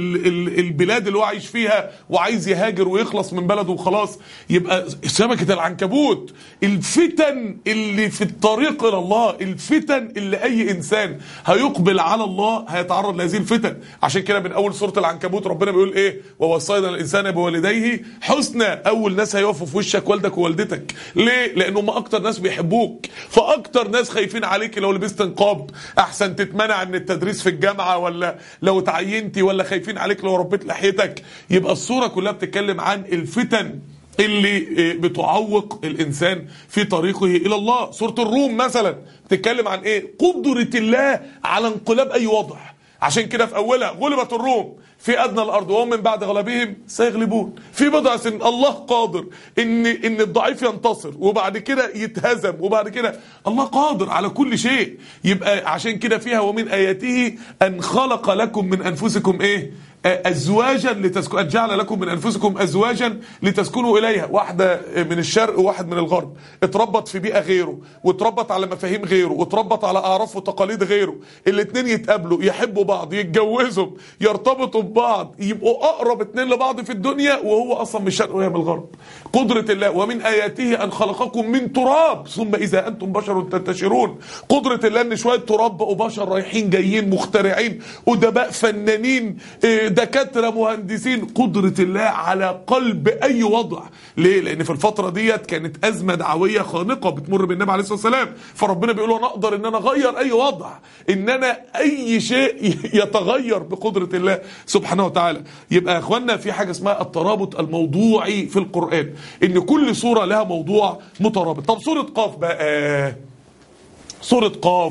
البلاد اللي هو عايش فيها وعايز يهاجر ويخلص من بلده وخلاص. يبقى شبكة العنكبوت، الفتن اللي في الطريق إلى الله، الفتن اللي أي إنسان هيقبل على الله هيتعرض لهذه الفتن. عشان كده من أول سورة العنكبوت ربنا بيقول إيه؟ ووصينا الإنسان بوالديه حسنا. أول ناس هيقفوا في وشك والدك ووالدتك. ليه؟ لأنهم أكتر ناس بيحبوك، فأكتر ناس خايفين عليك. لو لبست نقاب أحسن تتمنع من التدريس في الجامعة، ولا لو تعينتي، ولا خايفين عليك لو ربيت لحيتك. يبقى السورة كلها بتتكلم عن الفتن اللي بتعوق الإنسان في طريقه إلى الله. سورة الروم مثلا بتتكلم عن إيه؟ قدرة الله على انقلاب أي وضع، عشان كده في اولها غلبت الروم في ادنى الارض وهم من بعد غلبهم سيغلبون. في بضع سنين الله قادر ان الضعيف ينتصر وبعد كده يتهزم، وبعد كده الله قادر على كل شيء. يبقى عشان كده فيها ومن اياته ان خلق لكم من انفسكم ايه؟ ازواجا لتسكنوا، جعل لكم من انفسكم ازواجا لتسكنوا اليها. واحده من الشرق وواحد من الغرب، اتربط في بيئه غيره واتربط على مفاهيم غيره واتربط على اعراف وتقاليد غيره، الاثنين يتقابلوا يحبوا بعض يتجوزوا يرتبطوا ببعض يبقوا اقرب اتنين لبعض في الدنيا، وهو اصلا من الشرق وهي من الغرب. قدره الله ومن اياته ان خلقكم من تراب ثم اذا انتم بشر تنتشرون. قدره الله ان شويه تراب بقوا بشر رايحين جايين مخترعين ادباء فنانين دكاتره مهندسين. قدره الله على قلب اي وضع. ليه؟ لان في الفتره ديت كانت ازمه دعويه خانقه بتمر بالنبي عليه الصلاه والسلام، فربنا بيقول له انا اقدر ان انا اغير اي وضع، ان انا اي شيء يتغير بقدره الله سبحانه وتعالى. يبقى يا اخوانا في حاجه اسمها الترابط الموضوعي في القران، ان كل سوره لها موضوع مترابط. طب سوره قاف بقى، سورة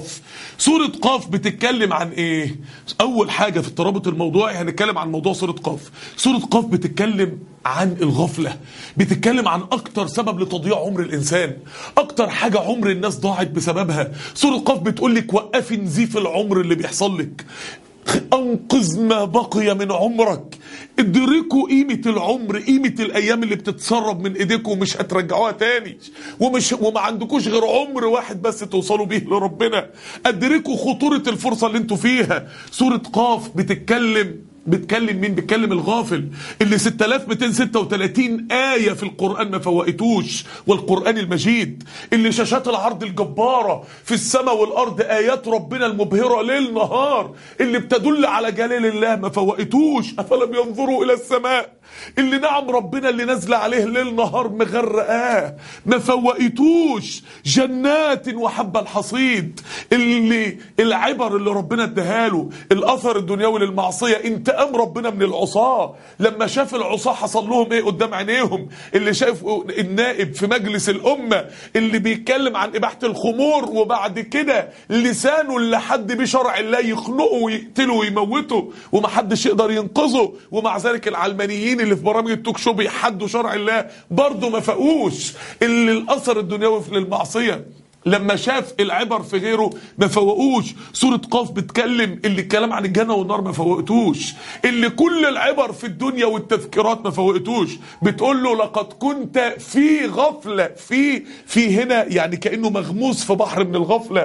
قاف بتتكلم عن ايه؟ اول حاجة في الترابط الموضوعي هنتكلم عن موضوع سورة قاف. سورة قاف بتتكلم عن الغفلة، بتتكلم عن اكتر سبب لتضييع عمر الانسان، اكتر حاجة عمر الناس ضاعت بسببها. سورة قاف بتقول لك وقفي نزيف العمر اللي بيحصل لك، انقذ ما بقي من عمرك، ادركوا قيمة العمر، قيمة الايام اللي بتتسرب من ايديكم ومش هترجعوها تاني، وما عندكوش غير عمر واحد بس توصلوا بيه لربنا. ادركوا خطورة الفرصة اللي انتوا فيها. سورة قاف بتتكلم مين؟ بتكلم الغافل اللي 6236 آية في القرآن ما فوقتوش، والقرآن المجيد اللي شاشات العرض الجبارة في السماء والأرض آيات ربنا المبهرة ليل نهار اللي بتدل على جلال الله ما فوقتوش. أفلم ينظروا إلى السماء اللي نعم ربنا اللي نزل عليه ليل نهار مغرقاه ما فوقتوش. جنات وحب الحصيد اللي العبر اللي ربنا اداهاله، الأثر الدنيوي للمعصية، انتقام ربنا من العصاة لما شاف العصاة حصل لهم ايه قدام عينيهم. اللي شايف النائب في مجلس الأمة اللي بيتكلم عن إباحة الخمور وبعد كده لسانه اللي حد بشرع الله يخنقه ويقتله ويموته ومحدش يقدر ينقذه، ومع ذلك العلمانيين اللي في برامج التوك شو بيحدوا شرع الله برضه ما فقوش. اللي الأثر الدنيوي للمعصية لما شاف العبر في غيره ما فوقوش. سورة قاف بتكلم اللي الكلام عن الجنة والنار ما فوقتوش، اللي كل العبر في الدنيا والتذكيرات ما فوقتوش. بتقول له لقد كنت في غفلة، في هنا يعني كأنه مغموس في بحر من الغفلة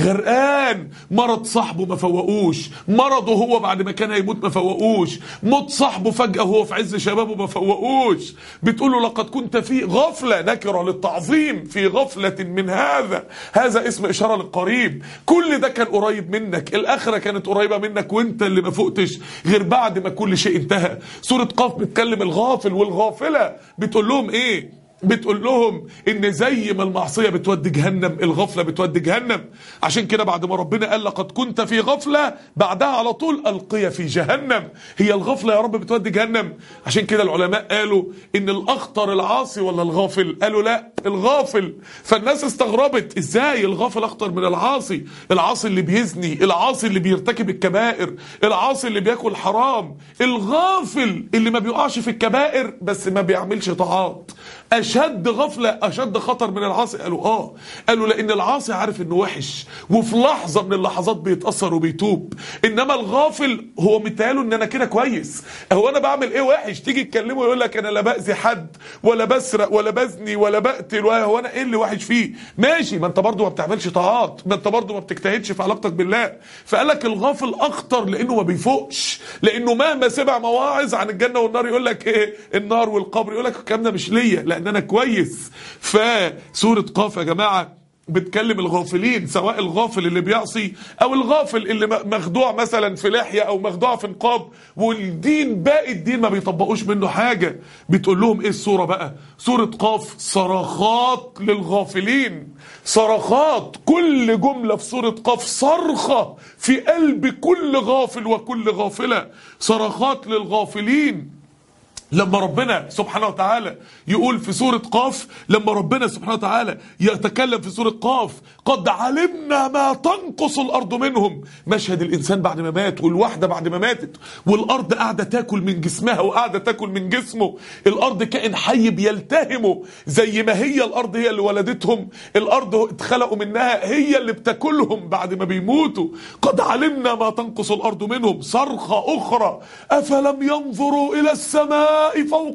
غرقان. مرض صاحبه ما فوقوش، مرضه هو بعد ما كان هيموت ما فوقوش، موت صاحبه فجأة وهو في عز شبابه ما فوقوش. بتقول له لقد كنت في غفلة، نكرة للتعظيم، في غفلة من هذا اسم إشارة للقريب. كل ده كان قريب منك، الآخرة كانت قريبة منك وانت اللي ما فوقتش غير بعد ما كل شيء انتهى. سورة قاف بتكلم الغافل والغافلة، بتقول لهم ايه؟ بتقول لهم ان زي ما المعصية بتودي جهنم الغفلة بتودي جهنم. عشان كده بعد ما ربنا قال لقد كنت في غفلة بعدها على طول ألقي في جهنم. هي الغفلة يا رب بتودي جهنم. عشان كده العلماء قالوا ان الأخطر العاصي ولا الغافل؟ قالوا لا الغافل. فالناس استغربت ازاي الغافل أخطر من العاصي؟ العاصي اللي بيزني، العاصي اللي بيرتكب الكبائر، العاصي اللي بياكل حرام، الغافل اللي ما بيقعش في الكبائر بس ما بيعملش طاعات. أشد غفلة أشد خطر من العاصي؟ قالوا لأن العاصي عارف إنه وحش وفي لحظة من اللحظات بيتأثر وبيتوب، إنما الغافل هو متهيأله إن أنا كده كويس، هو أنا بعمل إيه وحش؟ تيجي تكلمه يقول لك أنا لا بأذي حد ولا بسرق ولا بزني ولا بقتل، هو أنا إيه اللي وحش فيه؟ ماشي، ما أنت برضو ما بتعملش طاعات، ما أنت برضو ما بتجتهدش في علاقتك بالله. فقال لك الغافل أخطر لأنه ما بيفوقش، لأنه مهما سمع مواعظ عن الجنة والنار يقول لك إيه النار والقبر، يقول لك الكلام ده مش ليا لأن أنا كويس. فسورة قاف يا جماعة بتكلم الغافلين، سواء الغافل اللي بيعصي او الغافل اللي مخدوع مثلا في لحية او مخدوع في نقاب والدين باقي الدين ما بيطبقوش منه حاجة. بتقول لهم ايه السورة بقى؟ سورة قاف صرخات للغافلين، صرخات. كل جملة في سورة قاف صرخة في قلب كل غافل وكل غافلة، صرخات للغافلين. لما ربنا سبحانه وتعالى يقول في سورة قاف، لما ربنا سبحانه وتعالى يتكلم في سورة قاف قد علمنا ما تنقص الأرض منهم، مشهد الإنسان بعد ما مات والواحدة بعد ما ماتت والأرض قاعدة تاكل من جسمها وقاعدة تاكل من جسمه. الأرض كائن حي بيلتهمه، زي ما هي الأرض هي اللي ولدتهم، الأرض اتخلقوا منها هي اللي بتاكلهم بعد ما بيموتوا. قد علمنا ما تنقص الأرض منهم. صرخة أخرى أفلم ينظروا إلى السماء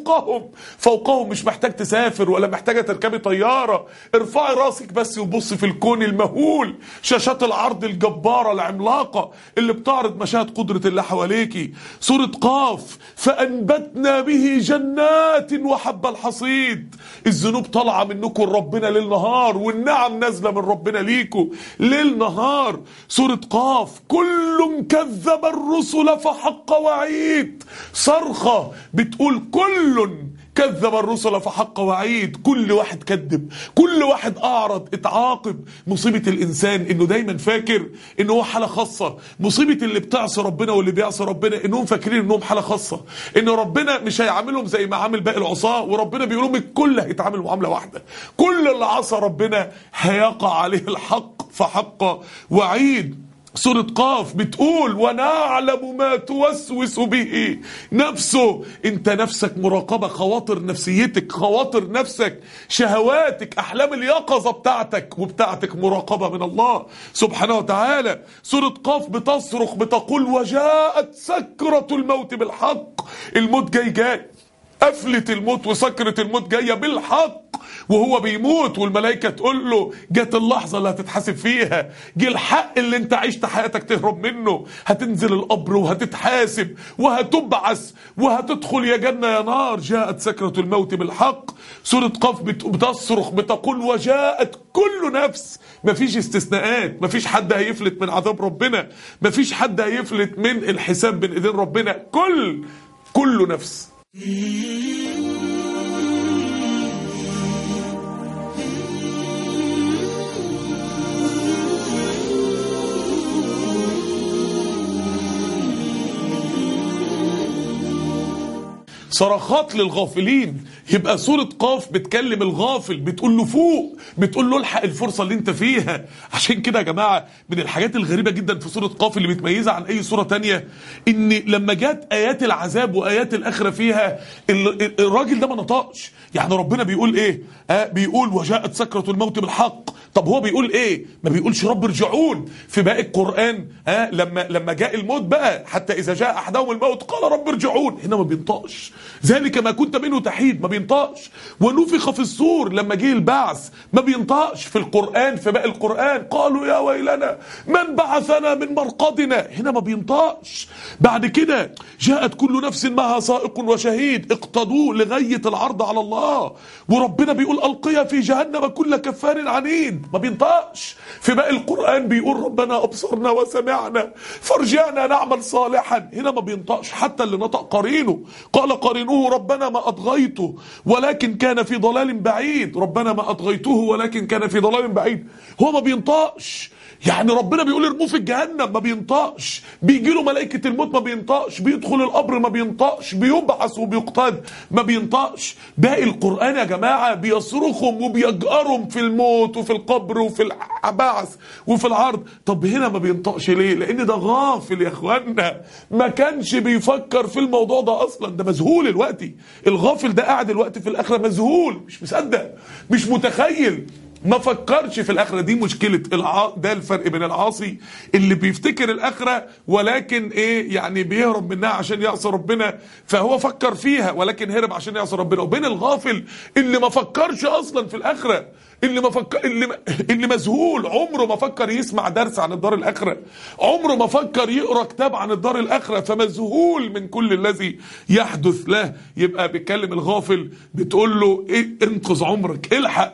فوقهم مش محتاج تسافر ولا محتاجة تركبي طيارة، ارفعي راسك بس وبص في الكون المهول، شاشات العرض الجبارة العملاقة اللي بتعرض مشاهد قدرة الله حواليكي. سورة قاف فأنبتنا به جنات وحب الحصيد. الذنوب طالعة منكم ربنا ليل نهار، والنعم نازلة من ربنا ليكم ليل نهار. سورة قاف كل كذب الرسل فحق وعيد. صرخة بتقول كل كذب الرسل فحق وعيد. كل واحد كذب، كل واحد اعرض، اتعاقب. مصيبة الانسان انه دايما فاكر انه هو حالة خاصة. مصيبة اللي بتعصي ربنا واللي بيعصي ربنا انهم فاكرين انهم حالة خاصة، ان ربنا مش هيعاملهم زي ما عامل باقي العصاة، وربنا بيقول لهم الكل هيتعامل معاملة واحدة. كل اللي عصى ربنا هيقع عليه الحق فحق وعيد. سورة قاف بتقول ونعلم ما توسوس به نفسه. انت نفسك مراقبة، خواطر نفسيتك، خواطر نفسك، شهواتك، احلام اليقظة بتاعتك وبتاعتك مراقبة من الله سبحانه وتعالى. سورة قاف بتصرخ بتقول وجاءت سكرة الموت بالحق. الموت جاي، قفلة الموت وسكرة الموت جاية بالحق وهو بيموت، والملائكة تقول له جت اللحظة اللي هتتحاسب فيها، جه الحق اللي انت عشت حياتك تهرب منه، هتنزل القبر وهتتحاسب وهتبعث وهتدخل يا جنة يا نار. جاءت سكرة الموت بالحق. سورة قاف بتصرخ بتقول وجاءت كل نفس. مفيش استثناءات، مفيش حد هيفلت من عذاب ربنا، مفيش حد هيفلت من الحساب بين ايدين ربنا. كل نفس. صرخات للغافلين. يبقى سورة قاف بتكلم الغافل، بتقول له فوق، بتقول له الحق الفرصة اللي انت فيها. عشان كده يا جماعة من الحاجات الغريبة جدا في سورة قاف اللي بتميزها عن اي سورة تانية، ان لما جات ايات العذاب وايات الاخرة فيها الراجل ده ما نطقش. يعني ربنا بيقول ايه؟ بيقول وجاءت سكرة الموت بالحق. طب هو بيقول ايه؟ ما بيقولش رب ارجعون في باقي القرآن. لما جاء الموت بقى حتى اذا جاء احدهم الموت قال رب ارجعون. هنا ما بينطقش. ذلك ما كنت منه تحيد، ما بينطقش. ونفخ في الصور لما جه البعث ما بينطقش. في القرآن في باقي القرآن قالوا يا ويلنا من بعثنا من مرقدنا. هنا ما بينطقش. بعد كده جاءت كل نفس معها سائق وشهيد اقتضوا لغاية العرض على الله، وربنا بيقول ألقيا في جهنم كل كفار عنيد. ما بينطقش. في باقي القرآن بيقول ربنا أبصرنا وسمعنا فارجعنا نعمل صالحا. هنا ما بينطقش. حتى اللي نطق قرينه قال قرينه ربنا ما أطغيته ولكن كان في ضلال بعيد. ربنا ما أطغيته ولكن كان في ضلال بعيد. هو ما بينطقش. يعني ربنا بيقول ارموه في الجهنم ما بينطقش. بيجي له ملائكة الموت ما بينطقش. بيدخل القبر ما بينطقش. بيبعث وبيقتل ما بينطقش. باقي القرآن يا جماعة بيصرخهم وبيجأرهم في الموت وفي القبر وفي البعث وفي العرض. طب هنا ما بينطقش ليه؟ لأن ده غافل يا اخوانا، ما كانش بيفكر في الموضوع ده أصلا. ده مذهول الوقتي. الغافل ده قاعد الوقت في الآخرة مذهول، مش مصدق، مش متخيل، ما فكرش في الآخرة. دي مشكلة ده الفرق بين العاصي اللي بيفتكر الآخرة ولكن ايه يعني بيهرب منها عشان يعصي ربنا، فهو فكر فيها ولكن هرب عشان يعصي ربنا، وبين الغافل اللي ما فكرش اصلا في الآخرة، اللي مذهول، عمره ما فكر يسمع درس عن الدار الآخرة، عمره ما فكر يقرأ كتاب عن الدار الآخرة، فمذهول من كل الذي يحدث له. يبقى بيتكلم الغافل بتقول له إيه؟ انقذ عمرك، الحق،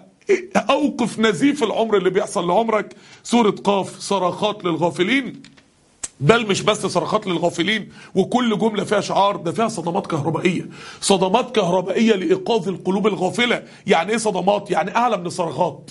اوقف نزيف العمر اللي بيحصل لعمرك. سورة قاف صرخات للغافلين بل مش بس صرخات للغافلين وكل جملة فيها شعار، ده فيها صدمات كهربائية، صدمات كهربائية لإيقاظ القلوب الغافلة. يعني ايه صدمات؟ يعني اعلى من الصرخات.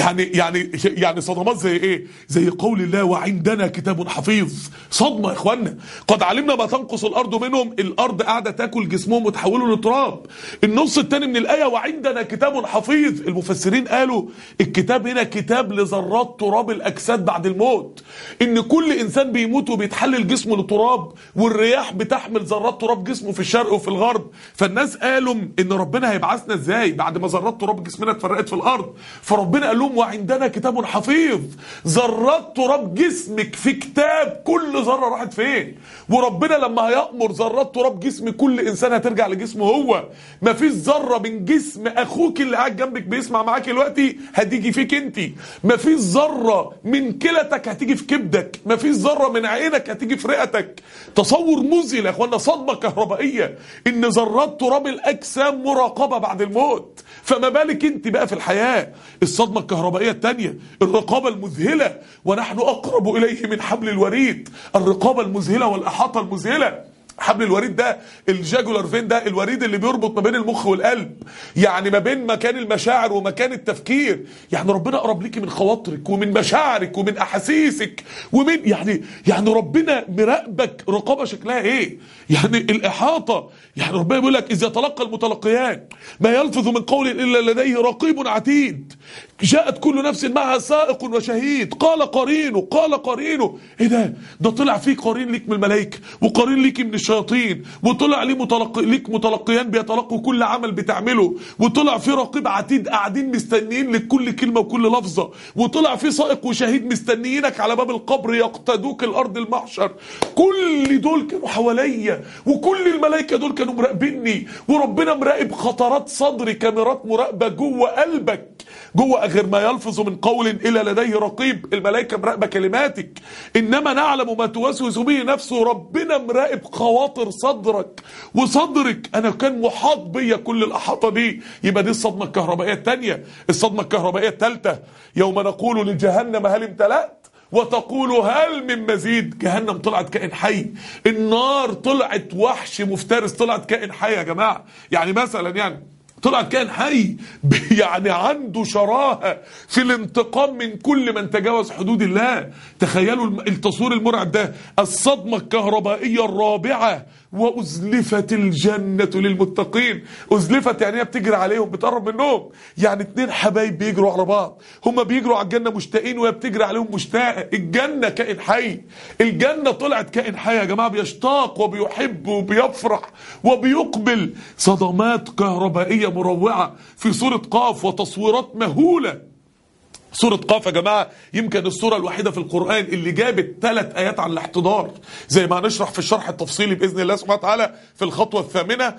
يعني صدمات زي ايه؟ زي قول الله وعندنا كتاب حفيظ. صدمة يا اخوانا، قد علمنا ما تنقص الارض منهم، الارض قاعدة تاكل جسمهم وتحولوا لتراب. النص الثاني من الآية وعندنا كتاب حفيظ، المفسرين قالوا الكتاب هنا كتاب لذرات تراب الأجساد بعد الموت، ان كل انسان بيموت وبيتحلل جسمه لتراب، والرياح بتحمل ذرات تراب جسمه في الشرق وفي الغرب. فالناس قالوا ان ربنا هيبعثنا ازاي بعد ما ذرات تراب جسمنا اتفرقت في الارض؟ فربنا قال لهم وعندنا كتاب حفيظ. ذرات تراب جسمك في كتاب، كل ذره راحت فين؟ وربنا لما هيأمر ذرات تراب جسم كل انسان هترجع لجسمه هو. مفيش ذره من جسم اخوك اللي قاعد جنبك بيسمع معاك دلوقتي هتيجي فيك انت، مفيش ذره من كلتك هتيجي في كبدك، مفيش ذره من عينك هتيجي في رئتك. تصور مذهل يا اخوانا، صدمه كهربائيه ان ذرات تراب الاجسام مراقبه بعد الموت، فما بالك انت بقى في الحياه. الصدمه الكهربائيه الثانيه الرقابه المذهله، ونحن اقرب اليه من حبل الوريد. الرقابه المذهله والاحاطه المذهله. حبل الوريد ده الجاجولار فين، ده الوريد اللي بيربط ما بين المخ والقلب، يعني ما بين مكان المشاعر ومكان التفكير. يعني ربنا قرب ليكي من خواطرك ومن مشاعرك ومن احاسيسك ومن يعني ربنا مراقبك رقابه شكلها ايه؟ يعني الاحاطه. يعني ربنا بيقول لك اذ يتلقى المتلقيان ما يلفظ من قول الا لديه رقيب عتيد، جاءت كل نفس معها سائق وشهيد، قال قرينه ايه ده طلع فيه قرين ليك من الملائكه وقرين ليك من الشياطين، وطلع ليه ليك متلقيان بيتلقوا كل عمل بتعمله، وطلع في رقيب عتيد قاعدين مستنيين لك كل كلمه وكل لفظه، وطلع في سائق وشهيد مستنيينك على باب القبر يقتدوك الارض المحشر. كل دول كانوا حواليا، وكل الملائكه دول كانوا مراقبيني، وربنا مراقب خطرات صدري كاميرات مراقبه جوه قلبك، جوه غير ما يلفظ من قول الا لديه رقيب. الملائكه مراقبه كلماتك، انما نعلم ما توسوس به نفسه. ربنا مراقب خواطر صدرك وصدرك. انا كان محاط بيا كل الاحاطه دي. يبقى دي الصدمه الكهربائيه الثانيه. الصدمه الكهربائيه الثالثه يوم نقول لجهنم هل امتلأت وتقول هل من مزيد. جهنم طلعت كائن حي، النار طلعت وحش مفترس، طلعت كائن حي يا جماعه. يعني مثلا طلعت كائن حي يعني عنده شراهة في الانتقام من كل من تجاوز حدود الله. تخيلوا التصوير المرعب ده. الصدمة الكهربائية الرابعة وأزلفت الجنة للمتقين. أزلفت يعني هي بتجري عليهم، بتقرب منهم. يعني اتنين حبايب بيجروا على بعض، هما بيجروا على الجنة مشتاقين وهي بتجري عليهم مشتاقة. الجنة كائن حي، الجنة طلعت كائن حي يا جماعة، بيشتاق وبيحب وبيفرح وبيقبل. صدمات كهربائية مروعة في سورة قاف وتصويرات مهولة. سورة قاف يا جماعة يمكن السورة الوحيدة في القرآن اللي جابت 3 آيات عن الاحتضار، زي ما هنشرح في الشرح التفصيلي بإذن الله سبحانه وتعالى في الخطوة الثامنة.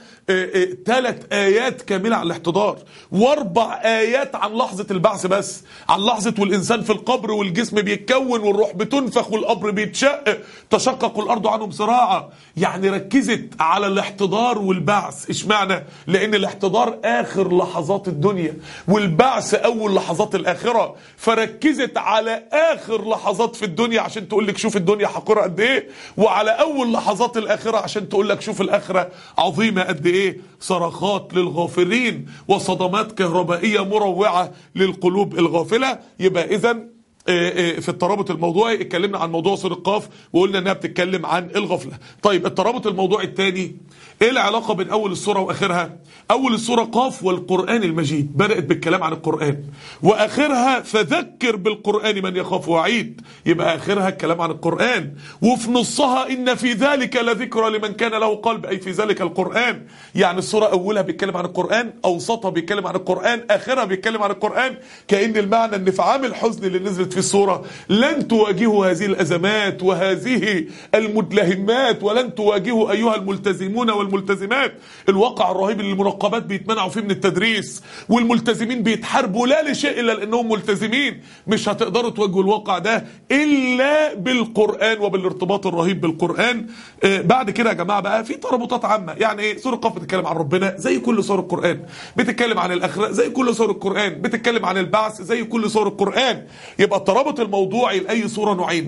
3 آيات كاملة عن الاحتضار، و4 آيات عن لحظة البعث، بس عن لحظة والإنسان في القبر والجسم بيتكون والروح بتنفخ والقبر بيتشق، تشقق الأرض عنهم صراعا. يعني ركزت على الاحتضار والبعث. اشمعنى؟ لأن الاحتضار آخر لحظات الدنيا والبعث أول لحظات الآخرة، فركزت على اخر لحظات في الدنيا عشان تقول لك شوف الدنيا حقيره قد ايه، وعلى اول لحظات الاخره عشان تقول لك شوف الاخره عظيمه قد ايه. صرخات للغافلين وصدمات كهربائيه مروعه للقلوب الغافله. يبقى اذا في الترابط الموضوعي اتكلمنا عن موضوع سورة قاف وقلنا انها بتتكلم عن الغفلة. طيب الترابط الموضوعي الثاني ايه العلاقة بين اول السورة واخرها؟ اول السورة قاف والقرآن المجيد، بدأت بالكلام عن القرآن، واخرها فذكر بالقرآن من يخاف وعيد، يبقى اخرها الكلام عن القرآن، وفي نصها ان في ذلك لذكرى لمن كان له قلب، اي في ذلك القرآن. يعني السورة اولها بيتكلم عن القرآن، اوسطها بيتكلم عن القرآن، اخرها بيتكلم عن القرآن. كأن المعنى ان في عام الحزن اللي نزلت في السورة لن تواجهوا هذه الأزمات وهذه المدلهمات، ولن تواجهوا أيها الملتزمون والملتزمات الواقع الرهيب اللي المنقبات بيتمنعوا فيه من التدريس، والملتزمين بيتحاربوا لا لشيء إلا لأنهم ملتزمين. مش هتقدروا تواجهوا الواقع ده إلا بالقرآن وبالارتباط الرهيب بالقرآن. بعد كده يا جماعة بقى في ترابطات عامة. يعني إيه؟ سورة قاف بتتكلم عن ربنا زي كل سور القرآن، بتتكلم عن الآخرة زي كل سور القرآن، بتتكلم عن البعث زي كل سور القرآن. يبقى الترابط الموضوعي لأي سورة نوعين.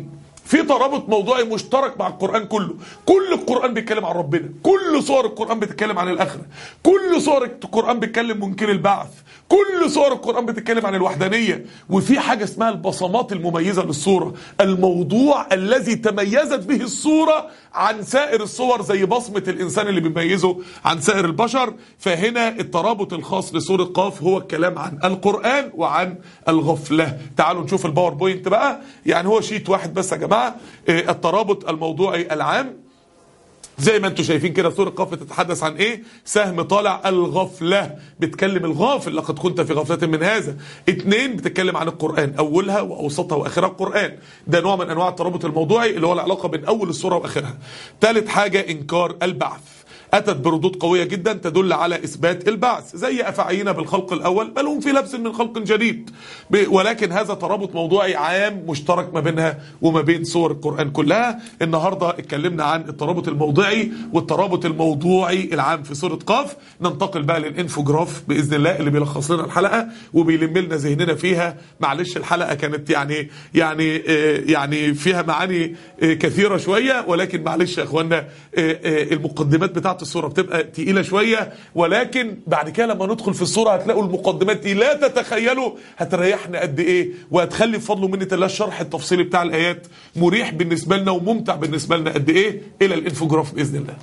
في ترابط موضوعي مشترك مع القرآن كله. كل القرآن بيتكلم عن ربنا، كل سور القرآن بتتكلم عن الآخرة، كل سور القرآن بيتكلم منكر البعث، كل سور القرآن بتتكلم عن الوحدانية. وفي حاجة اسمها البصمات المميزة للسورة، الموضوع الذي تميزت به السورة عن سائر الصور، زي بصمة الإنسان اللي بيميزه عن سائر البشر. فهنا الترابط الخاص لسورة قاف هو الكلام عن القرآن وعن الغفلة. تعالوا نشوف الباوربوينت بقى، يعني هو شيت واحد بس يا جماعة. الترابط الموضوعي العام زي ما انتم شايفين كده، سورة قاف بتتحدث عن ايه؟ سهم طالع الغفلة، بتكلم الغافل، لقد كنت في غفلة من هذا. 2 بتتكلم عن القرآن، اولها واوسطها واخرها القرآن، ده نوع من انواع الترابط الموضوعي اللي هو العلاقة بين اول السورة واخرها. 3 حاجة انكار البعث، أتت بردود قوية جدا تدل على إثبات البعث، زي أفعينا بالخلق الأول بل هم في لبس من خلق جديد. ولكن هذا ترابط موضوعي عام مشترك ما بينها وما بين سور القرآن كلها. النهاردة اتكلمنا عن الترابط الموضوعي والترابط الموضوعي العام في سورة قاف. ننتقل بقى للإنفوجراف بإذن الله اللي بيلخص لنا الحلقة وبيلم لنا ذهننا فيها. معلش الحلقة كانت يعني فيها معاني كثيرة شوية، ولكن معلش يا اخوانا المقدمات بتاعت الصورة بتبقى تقيلة شوية، ولكن بعد كده لما ندخل في الصورة هتلاقوا المقدمات دي لا تتخيلوا هتريحنا قد ايه، وهتخلي بفضل منة الله الشرح التفصيلي بتاع الآيات مريح بالنسبة لنا وممتع بالنسبة لنا قد ايه. إلى الانفوجراف بإذن الله.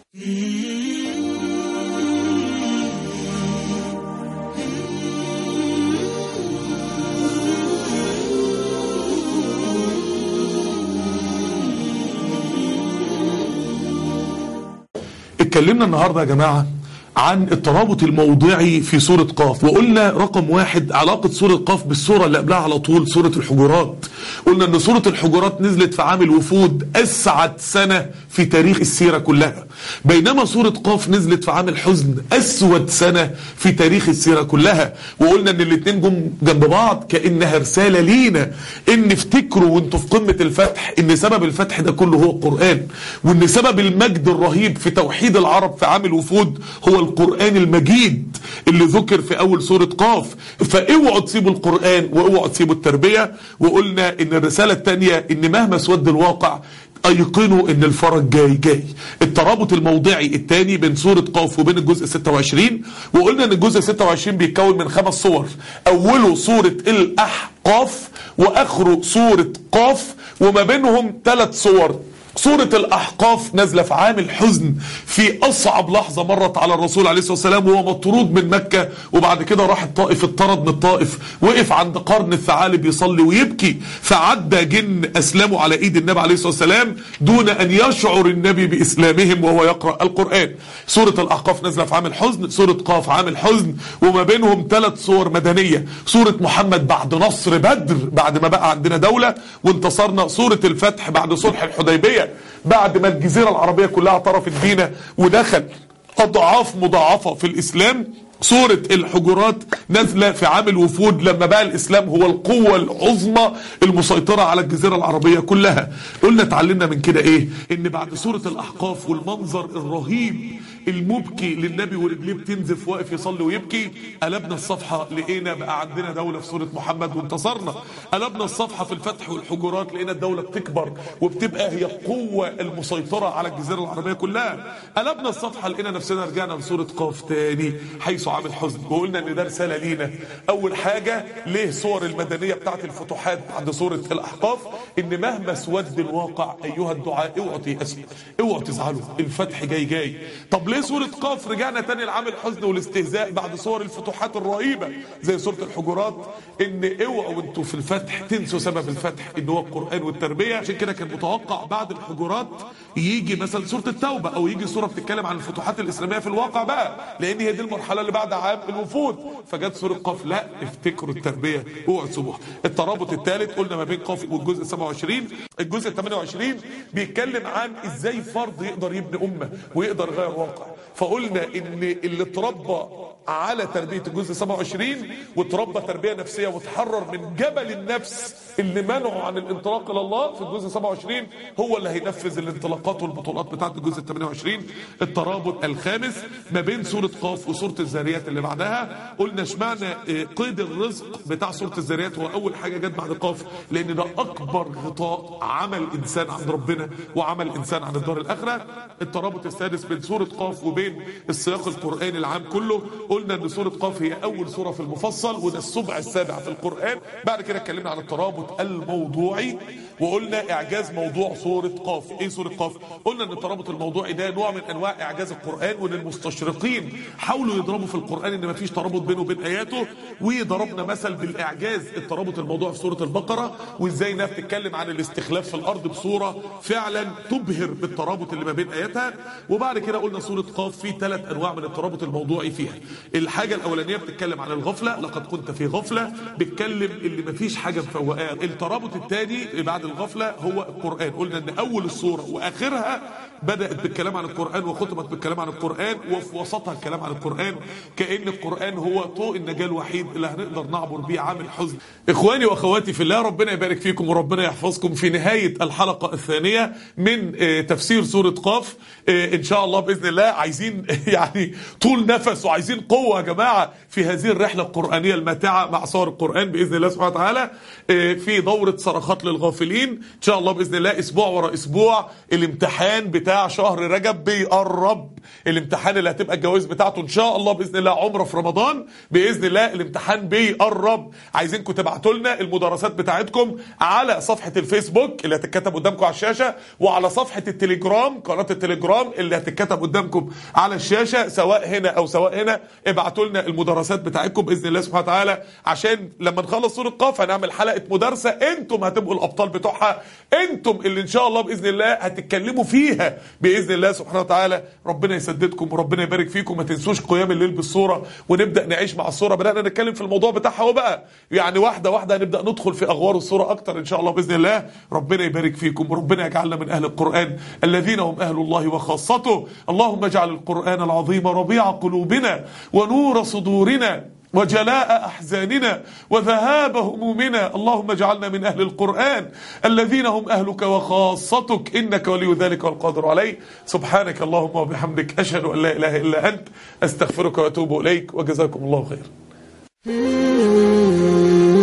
اتكلمنا النهاردة يا جماعة عن الترابط الموضعي في سورة قاف، وقلنا رقم 1 علاقة سورة قاف بالسورة اللي قبلها على طول سورة الحجرات. قلنا ان سورة الحجرات نزلت في عام الوفود، اسعد سنة في تاريخ السيرة كلها، بينما سورة قاف نزلت في عام الحزن، اسود سنة في تاريخ السيرة كلها. وقلنا ان الاتنين جم جنب بعض كأنها رسالة لينا، ان افتكروا وانتوا في قمة الفتح ان سبب الفتح ده كله هو القرآن، وان سبب المجد الرهيب في توحيد العرب في عام الوفود هو القرآن المجيد اللي ذكر في اول سورة قاف. فاوعوا تسيبوا القرآن واوعوا تسيبوا التربية. وقلنا ان الرسالة الثانية ان مهما اسود الواقع ايقنوا ان الفرج جاي. الترابط الموضعي الثاني بين سورة قاف وبين الجزء 26، وقلنا ان الجزء 26 بيتكون من 5 صور، اوله سورة الاحقاف واخره سورة قاف، وما بينهم 3 صور. سورة الأحقاف نازلة في عام الحزن، في أصعب لحظة مرت على الرسول عليه الصلاة والسلام وهو مطرود من مكة، وبعد كده راح الطائف، اتطرد من الطائف، وقف عند قرن الثعالب يصلي ويبكي، فعدى جن أسلموا على إيد النبي عليه الصلاة والسلام دون أن يشعر النبي بإسلامهم وهو يقرأ القرآن. سورة الأحقاف نازلة في عام الحزن، سورة قاف عام الحزن، وما بينهم 3 صور مدنية. سورة محمد بعد نصر بدر، بعد ما بقى عندنا دولة وانتصرنا. سورة الفتح بعد صلح الحديبية، بعد ما الجزيرة العربية كلها اعترفت بينا ودخل أضعاف مضاعفة في الإسلام. سورة الحجرات نازلة في عام الوفود لما بقى الإسلام هو القوة العظمى المسيطرة على الجزيرة العربية كلها. قلنا اتعلمنا من كده ايه؟ ان بعد سورة الأحقاف والمنظر الرهيب المبكي للنبي ورجليه بتنزف واقف يصلي ويبكي، قلبنا الصفحة لقينا بقى عندنا دولة في سورة محمد وانتصرنا. قلبنا الصفحة في الفتح والحجرات لقينا الدولة بتكبر وبتبقى هي القوة المسيطرة على الجزيرة العربية كلها. قلبنا الصفحة لقينا نفسنا رجعنا لسورة قاف تاني حيث عام الحزن، وقلنا ان ده رسالة لينا. اول حاجة ليه صور المدنية بتاعت الفتوحات بعد سورة الاحقاف؟ ان مهما اسود الواقع ايها الدعاء اوعوا تيأسوا، اوعوا تزعلوا، الفتح جاي. طب ليه سورة قاف رجعنا تاني لعام الحزن والاستهزاء بعد صور الفتوحات الرهيبة زي سورة الحجرات؟ ان اوعوا وانتوا في الفتح تنسوا سبب الفتح ان هو القرآن والتربية. عشان كده كان متوقع بعد الحجرات يجي مثلا سورة التوبة او يجي سورة بتتكلم عن الفتوحات الاسلامية في الواقع بقى، لان هي دي المرحلة اللي بعد عام الوفود. فجت سورة قاف لا افتكروا التربية اوعوا تسيبوها. الترابط الثالث قلنا ما بين قاف والجزء 27. الجزء 28 بيتكلم عن ازاي فرد يقدر يبني امة ويقدر يغير واقع. فقلنا ان اللي اتربى على تربية الجزء 27 وتربى تربية نفسية وتحرر من جبل النفس اللي منعه عن الانطلاق إلى الله في الجزء 27 هو اللي هينفذ الانطلاقات والبطولات بتاعة الجزء 28. الترابط الخامس ما بين سورة قاف وسورة الذاريات اللي بعدها. قلنا اشمعنى قيد الرزق بتاع سورة الذاريات هو أول حاجة جت بعد قاف، لأن ده أكبر غطاء عمل إنسان عند ربنا وعمل إنسان عن الدار الآخرة. الترابط السادس بين سورة قاف وبين السياق القرآني العام كله. قلنا ان سورة قاف هي اول سورة في المفصل وده السبع السابع في القرآن. بعد كده اتكلمنا عن الترابط الموضوعي وقلنا اعجاز موضوع سورة قاف. ايه سورة قاف؟ قلنا ان الترابط الموضوعي ده نوع من انواع اعجاز القرآن، وان المستشرقين حاولوا يضربوا في القرآن ان مفيش ترابط بينه وبين اياته، وضربنا مثل بالاعجاز الترابط الموضوعي في سورة البقرة وازاي انها بتتكلم عن الاستخلاف في الارض بصورة فعلا تبهر بالترابط اللي ما بين اياتها. وبعد كده قلنا سورة قاف في 3 انواع من الترابط الموضوعي فيها. الحاجة الأولانية بتتكلم عن الغفلة، لقد كنت في غفلة، بتكلم اللي مفيش حاجة مفوقاه. الترابط الثاني بعد الغفلة هو القرآن. قلنا ان اول السورة واخرها بدأت بالكلام عن القرآن وختمت بالكلام عن القرآن وفي وسطها الكلام عن القرآن، كأن القرآن هو طوق النجاة الوحيد اللي هنقدر نعبر بيه عام الحزن. اخواني واخواتي في الله، ربنا يبارك فيكم وربنا يحفظكم. في نهاية الحلقة الثانية من تفسير سورة قاف ان شاء الله بإذن الله عايزين يعني طول نفس وعايزين قوة يا جماعة في هذه الرحلة القرآنية الماتعة مع صور القرآن بإذن الله سبحانه وتعالى. في دورة صرخات للغافلين ان شاء الله بإذن الله اسبوع ورا اسبوع. الامتحان بتاع شهر رجب بيقرب، الامتحان اللي هتبقى الجوائز بتاعته ان شاء الله باذن الله عمره في رمضان باذن الله. الامتحان بيقرب، عايزينكم تبعتوا لنا المدرسات بتاعتكم على صفحه الفيسبوك اللي هتتكتب قدامكم على الشاشه، وعلى صفحه التليجرام قناه التليجرام اللي هتتكتب قدامكم على الشاشه، سواء هنا او سواء هنا. ابعتوا لنا المدرسات بتاعتكم باذن الله سبحانه وتعالى، عشان لما نخلص سوره قاف هنعمل حلقه مدرسه انتم هتبقوا الابطال بتوعها، انتم اللي ان شاء الله باذن الله هتتكلموا فيها باذن الله سبحانه وتعالى. ربنا يسددكم وربنا يبارك فيكم. ما تنسوش قيام الليل بالصوره ونبدا نعيش مع الصوره. بدانا نتكلم في الموضوع بتاعها وبقى يعني واحده واحده هنبدا ندخل في اغوار الصوره اكتر ان شاء الله باذن الله. ربنا يبارك فيكم وربنا يجعلنا من اهل القران الذين هم اهل الله وخاصته. اللهم اجعل القران العظيم ربيع قلوبنا ونور صدورنا وجلاء أحزاننا وذهاب همومنا. اللهم اجعلنا من أهل القرآن الذين هم أهلك وخاصتك، إنك ولي ذلك والقادر عليه. سبحانك اللهم وبحمدك، أشهد أن لا إله إلا أنت، أستغفرك وأتوب إليك، وجزاكم الله خير.